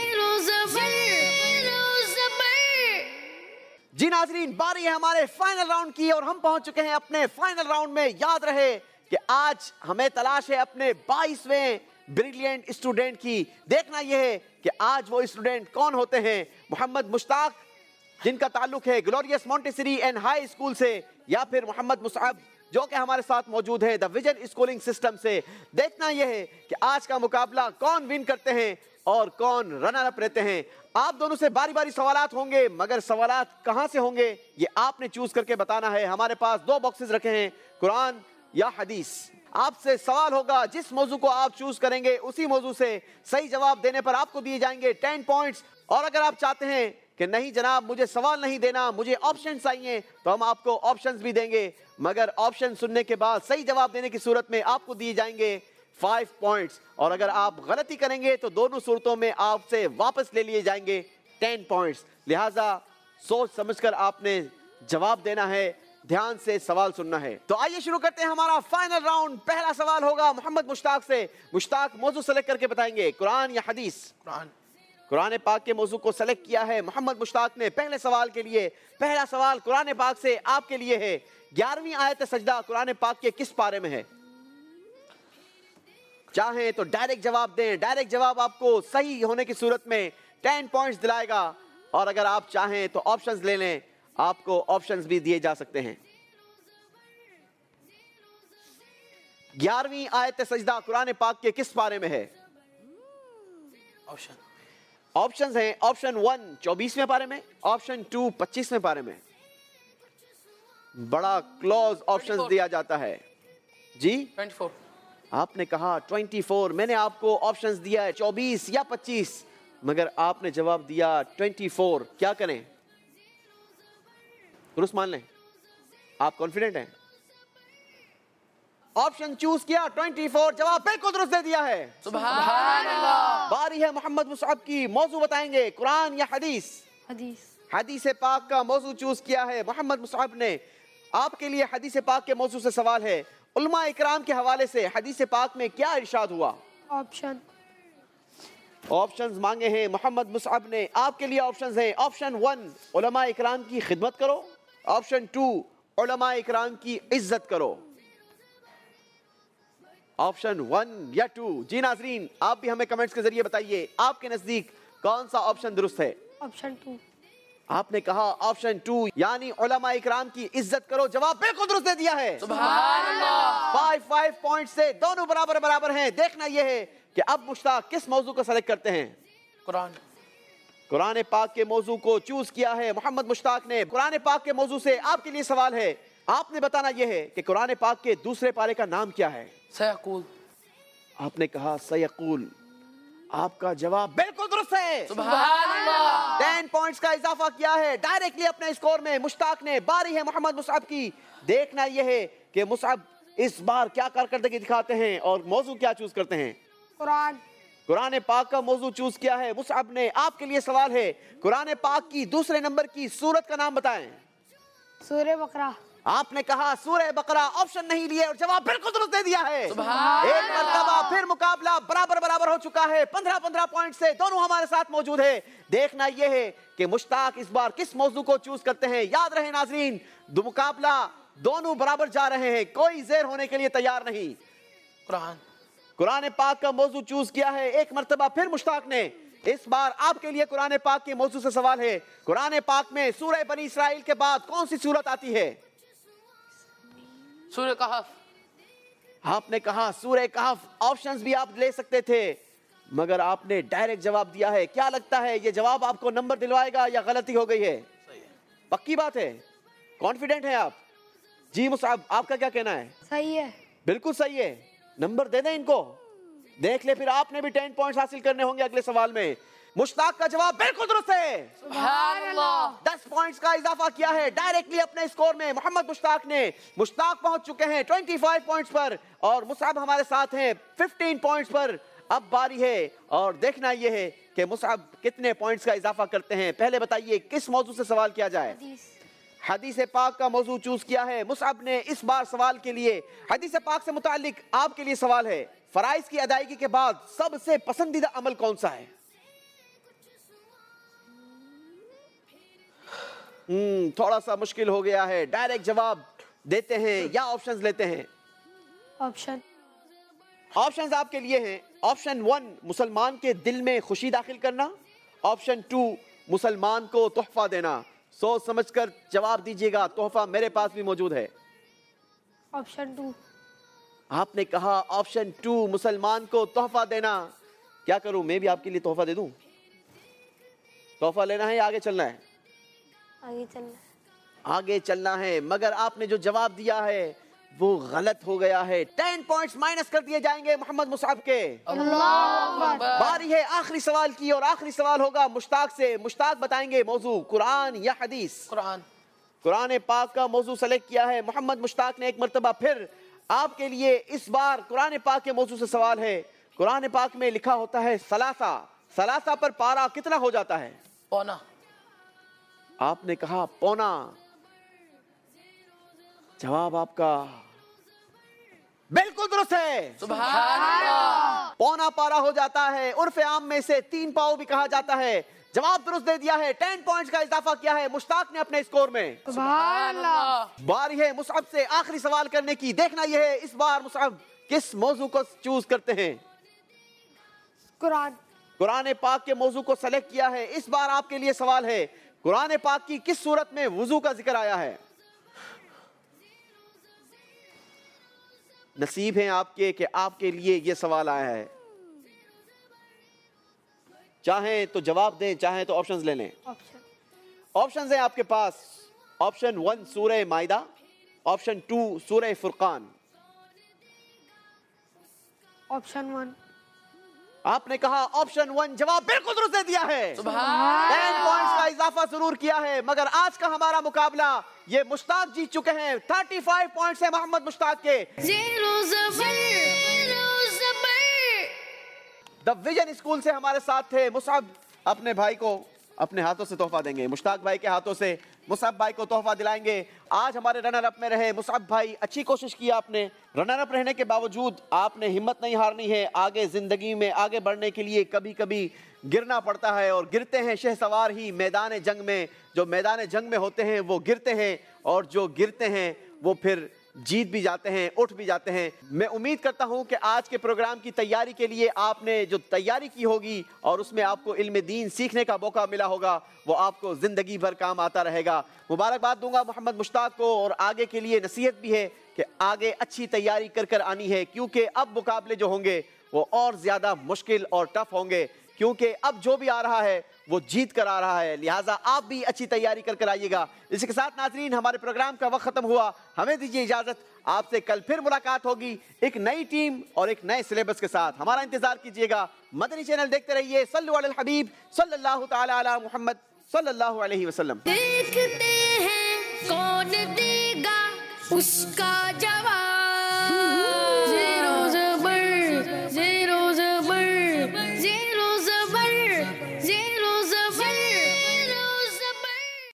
जी नाजरीन, बारी है हमारे फाइनल राउंड की और हम पहुंच चुके हैं अपने फाइनल राउंड में। याद रहे कि आज हमें तलाश है अपने 22वें ब्रिलियंट स्टूडेंट की। देखना यह है कि आज वो स्टूडेंट कौन होते हैं। मोहम्मद मुश्ताक, जिनका ताल्लुक है glorious Montessori and high school से, या फिर मोहम्मद मुसअब जो कि हमारे साथ मौजूद हैं द विजन स्कूलिंग सिस्टम से। देखना यह है कि आज का मुकाबला कौन विन करते हैं और कौन रनर अप रहते हैं। आप दोनों से बारी बारी सवालात होंगे, मगर सवालात कहां से होंगे ये आपने चूज करके बताना है। हमारे पास 2 बॉक्सेस रखे हैं, कुरान या हदीस। आपसे सवाल होगा, जिस मौजू को आप चूज करेंगे उसी मौजू से सही जवाब देने पर आपको दिए जाएंगे 10 पॉइंट्स। और अगर आप चाहते हैं कि नहीं जनाब मुझे सवाल नहीं देना, मुझे ऑप्शंस चाहिए, तो हम आपको ऑप्शंस भी देंगे, मगर ऑप्शन सुनने के बाद सही जवाब देने की सूरत में आपको दिए जाएंगे 5 पॉइंट्स। और अगर आप गलती करेंगे तो दोनों सूरतों में आपसे वापस ले लिए जाएंगे 10 पॉइंट्स। लिहाजा सोच समझकर आपने जवाब देना है, ध्यान से सवाल सुनना है। तो आइए शुरू करते हैं हमारा फाइनल राउंड। पहला सवाल होगा मोहम्मद मुश्ताक से। मुश्ताक मौजू सेलेक्ट करके बताएंगे, कुरान या हदीस? कुरान। कुरान पाक के मौजू को सेलेक्ट किया है मोहम्मद मुश्ताक ने पहले सवाल के लिए। पहला सवाल कुरान पाक से आपके लिए है। 11वीं आयत सजदा कुरान पाक के किस पारे में है? चाहें तो डायरेक्ट जवाब दें, डायरेक्ट जवाब आपको सही होने की सूरत में 10 पॉइंट्स दिलाएगा। और अगर आप चाहें तो ऑप्शंस ले लें, आपको ऑप्शंस भी दिए जा सकते हैं। 11वीं आयत सजदा कुरान पाक के किस पारे में है? ऑप्शंस हैं, ऑप्शन 1 24वें पारे में, ऑप्शन 2 25वें पारे में। बड़ा क्लोज ऑप्शंस दिया जाता है जी। 24। आपने कहा 24, मैंने आपको ऑप्शंस दिया है 24 या 25, मगर आपने जवाब दिया 24। क्या करें? दुरुस्त मान लें? आप कॉन्फिडेंट हैं? ऑप्शन चूज किया 24, जवाब बिल्कुल दुरुस्त दे दिया है। सुभान अल्लाह। बारी है मोहम्मद मुसअब की। मौजू बताएंगे, कुरान या हदीस? हदीस। हदीस पाक का मौजू चूज किया है मोहम्मद मुसअब ने। आपके लिए हदीस पाक के मौजू से सवाल है। उलमा इकराम के हवाले से हदीस पाक में क्या इरशाद हुआ? ऑप्शंस मांगे हैं मोहम्मद मुसअब ने। आपके लिए ऑप्शंस हैं, ऑप्शन 1 उलमा इकराम की खिदमत करो, ऑप्शन 2 उलमा इकराम की इज्जत करो। ऑप्शन 1 या 2? जी नाजरीन, आप भी हमें कमेंट्स के जरिए बताइए, आपके नजदीक कौन सा ऑप्शन दुरुस्त है? ऑप्शन 2। आपने कहा ऑप्शन 2 यानी उलमा इकराम की इज्जत करो, जवाब बिल्कुल दुरुस्त दे दिया है। सुभान अल्लाह। 5 पॉइंट से दोनों बराबर बराबर हैं। देखना यह है कि अब मुश्ताक किस मौजू को सेलेक्ट करते हैं। कुरान। कुरान पाक के मौजू को चूज किया है मोहम्मद मुश्ताक ने। कुरान पाक के मौजू से आपके लिए सवाल है। आपने बताना यह है कि कुरान पाक के दूसरे पारे का नाम क्या है? सयकूल। आपने कहा सयकूल। आपका जवाब बिल्कुल दुरुस्त है। सुभान अल्लाह। 10 पॉइंट्स का इजाफा किया है डायरेक्टली अपने स्कोर में मुश्ताक ने। बारी है मोहम्मद मुसअब की। देखना यह है कि मुसअब इस बार क्या कारकर्दगी दिखाते हैं और मौजू क्या चूज करते हैं। कुरान। कुरान पाक का मौजू चूज किया है मुसअब ने। आपके लिए सवाल है, कुरान पाक की दूसरे नंबर की सूरत का नाम बताएं। सूरह बकरा। आपने कहा सूरह बकरा। ऑप्शन नहीं लिए और जवाब बिल्कुल दुरुस्त दे दिया है। सुभान एक मर्तबा फिर मुकाबला बराबर बराबर हो चुका है। 15 पॉइंट से दोनों हमारे साथ मौजूद है। देखना यह है कि मुश्ताक इस बार किस मौजू को चूज करते हैं। याद रहे नाजरीन, मुकाबला दोनों बराबर जा रहे हैं, कोई ज़ेर होने के लिए तैयार नहीं। कुरान। कुरान पाक का मौजू चूज किया है एक मर्तबा फिर मुश्ताक ने। इस बार आपके लिए कुरान पाक के मौजू से सवाल है। कुरान पाक में सूरह बनी इसराइल के बाद कौन सी सूरत आती है? सूरह कहफ। आपने कहा सूरह कहफ। ऑप्शंस भी आप ले सकते थे, मगर आपने डायरेक्ट जवाब दिया है। क्या लगता है ये जवाब आपको नंबर दिलवाएगा या गलती हो गई है? पक्की बात है? कॉन्फिडेंट हैं आप? जी मुसअब, आपका क्या कहना है? सही है। बिल्कुल सही है। नंबर दे दें इनको। देख ले, फिर आपने भी 10 पॉइंट्स हासिल करने होंगे अगले सवाल में। मुश्ताक का जवाब बिल्कुल दुरुस्त है। सुभान अल्लाह। 10 पॉइंट्स का इजाफा किया है डायरेक्टली अपने स्कोर में मोहम्मद मुश्ताक ने। मुश्ताक पहुंच चुके हैं 25 पॉइंट्स पर और मुसअब हमारे साथ हैं 15 पॉइंट्स पर। अब बारी है और देखना यह है कि मुसअब कितने पॉइंट्स का इजाफा करते हैं। पहले बताइए किस मौजू से सवाल किया जाए। हदीस पाक का मौजू चूज किया है मुसअब ने इस बार सवाल के लिए। हदीस पाक से मुतालिक आपके लिए सवाल है, फराइज की अदायगी के बाद सबसे पसंदीदा अमल कौन सा है? थोड़ा सा मुश्किल हो गया है। डायरेक्ट जवाब देते हैं या ऑप्शंस लेते हैं? ऑप्शंस आपके लिए हैं। ऑप्शन 1 मुसलमान के दिल में खुशी दाखिल करना, ऑप्शन 2 मुसलमान को तोहफा देना। सोच समझकर जवाब दीजिएगा, तोहफा मेरे पास भी मौजूद है। ऑप्शन 2। आपने कहा ऑप्शन 2, मुसलमान को तोहफा देना। क्या करूं, मैं भी आपके लिए तोहफा दे दूं? तोहफा लेना है या आगे चलना है? आगे चलना है। आगे चलना है, मगर आपने जो जवाब दिया है वो गलत हो गया है। 10 पॉइंट्स माइनस कर दिए जाएंगे मोहम्मद मुसअब के। बारी है आखिरी सवाल की, और आखिरी सवाल होगा मुश्ताक से। मुश्ताक बताएंगे मौजू कुरान या हदीस? कुरान। कुरान पाक का मौजू सेलेक्ट किया है मोहम्मद मुश्ताक ने। एक मर्तबा फिर आपके लिए इस बार कुरान पाक के मौजू से सवाल है। कुरान पाक में लिखा होता है सलासा। सलासा पर पारा कितना हो जाता है? पौना। आपने कहा पौना। जवाब आपका बिल्कुल दुरुस्त है। सुभान अल्लाह। पौना पारा हो जाता है। उर्फ आम में से 3 पाव भी कहा जाता है। जवाब दुरुस्त दे दिया है। 10 पॉइंट्स का इजाफा किया है मुश्ताक ने अपने स्कोर में। सुभान अल्लाह। बारी है मुसअब से आखिरी सवाल करने की। देखना यह है इस बार मुसअब किस मौजू को चूज करते हैं। कुरान। कुरान पाक के मौजू को सेलेक्ट किया है। इस बार आपके लिए सवाल है, कुरान पाक की किस सूरत में वुजू का जिक्र आया है? नसीब है आपके कि आपके लिए यह सवाल आया है। चाहें तो जवाब दें, चाहें तो ऑप्शंस ले लें। ऑप्शंस हैं आपके पास। ऑप्शन 1 सूरह माइदा, ऑप्शन 2 सूरह फुरकान। ऑप्शन 1। आपने कहा ऑप्शन 1। जवाब बिल्कुल दुरुस्त दे दिया है। 10 पॉइंट्स का इजाफा जरूर किया है, मगर आज का हमारा मुकाबला ये मुश्ताक जीत चुके हैं। 35 पॉइंट्स है मोहम्मद मुश्ताक के। द विजन स्कूल से हमारे साथ थे मुसअब। अपने भाई को अपने हाथों से तोहफा देंगे। मुश्ताक भाई के हाथों से मुसअब भाई को तोहफा दिलाएंगे। आज हमारे रनर अप में रहे मुसअब भाई। अच्छी कोशिश की आपने। रनर अप रहने के बावजूद आपने हिम्मत नहीं हारनी है। आगे जिंदगी में आगे बढ़ने के लिए कभी कभी गिरना पड़ता है, और गिरते हैं शहसवार ही मैदान जंग में। जो मैदान जंग में होते हैं वो गिरते हैं, और जो गिरते हैं वो फिर जीत भी जाते हैं, उठ भी जाते हैं। मैं उम्मीद करता हूं कि आज के प्रोग्राम की तैयारी के लिए आपने जो तैयारी की होगी और उसमें आपको इल्म दीन सीखने का मौका मिला होगा, वो आपको जिंदगी भर काम आता रहेगा। मुबारकबाद दूंगा मोहम्मद मुश्ताक को, और आगे के लिए नसीहत भी है कि आगे अच्छी तैयारी कर आनी है, क्योंकि अब मुकाबले जो होंगे वो और ज्यादा मुश्किल और टफ होंगे, क्योंकि अब जो भी आ रहा है वो जीत कर आ रहा है। लिहाजा आप भी अच्छी तैयारी कर आइएगा। इसी के साथ नाजरीन हमारे प्रोग्राम का वक्त खत्म हुआ। हमें दीजिए इजाजत। आपसे कल फिर मुलाकात होगी एक नई टीम और एक नए सिलेबस के साथ। हमारा इंतजार कीजिएगा। मदनी चैनल देखते रहिए। सल्लु अलल हबीब सल्लल्लाहु तआला अला मुहम्मद सल्लल्लाहु अलैहि वसल्लम। देखते हैं कौन देगा उसका जवाब।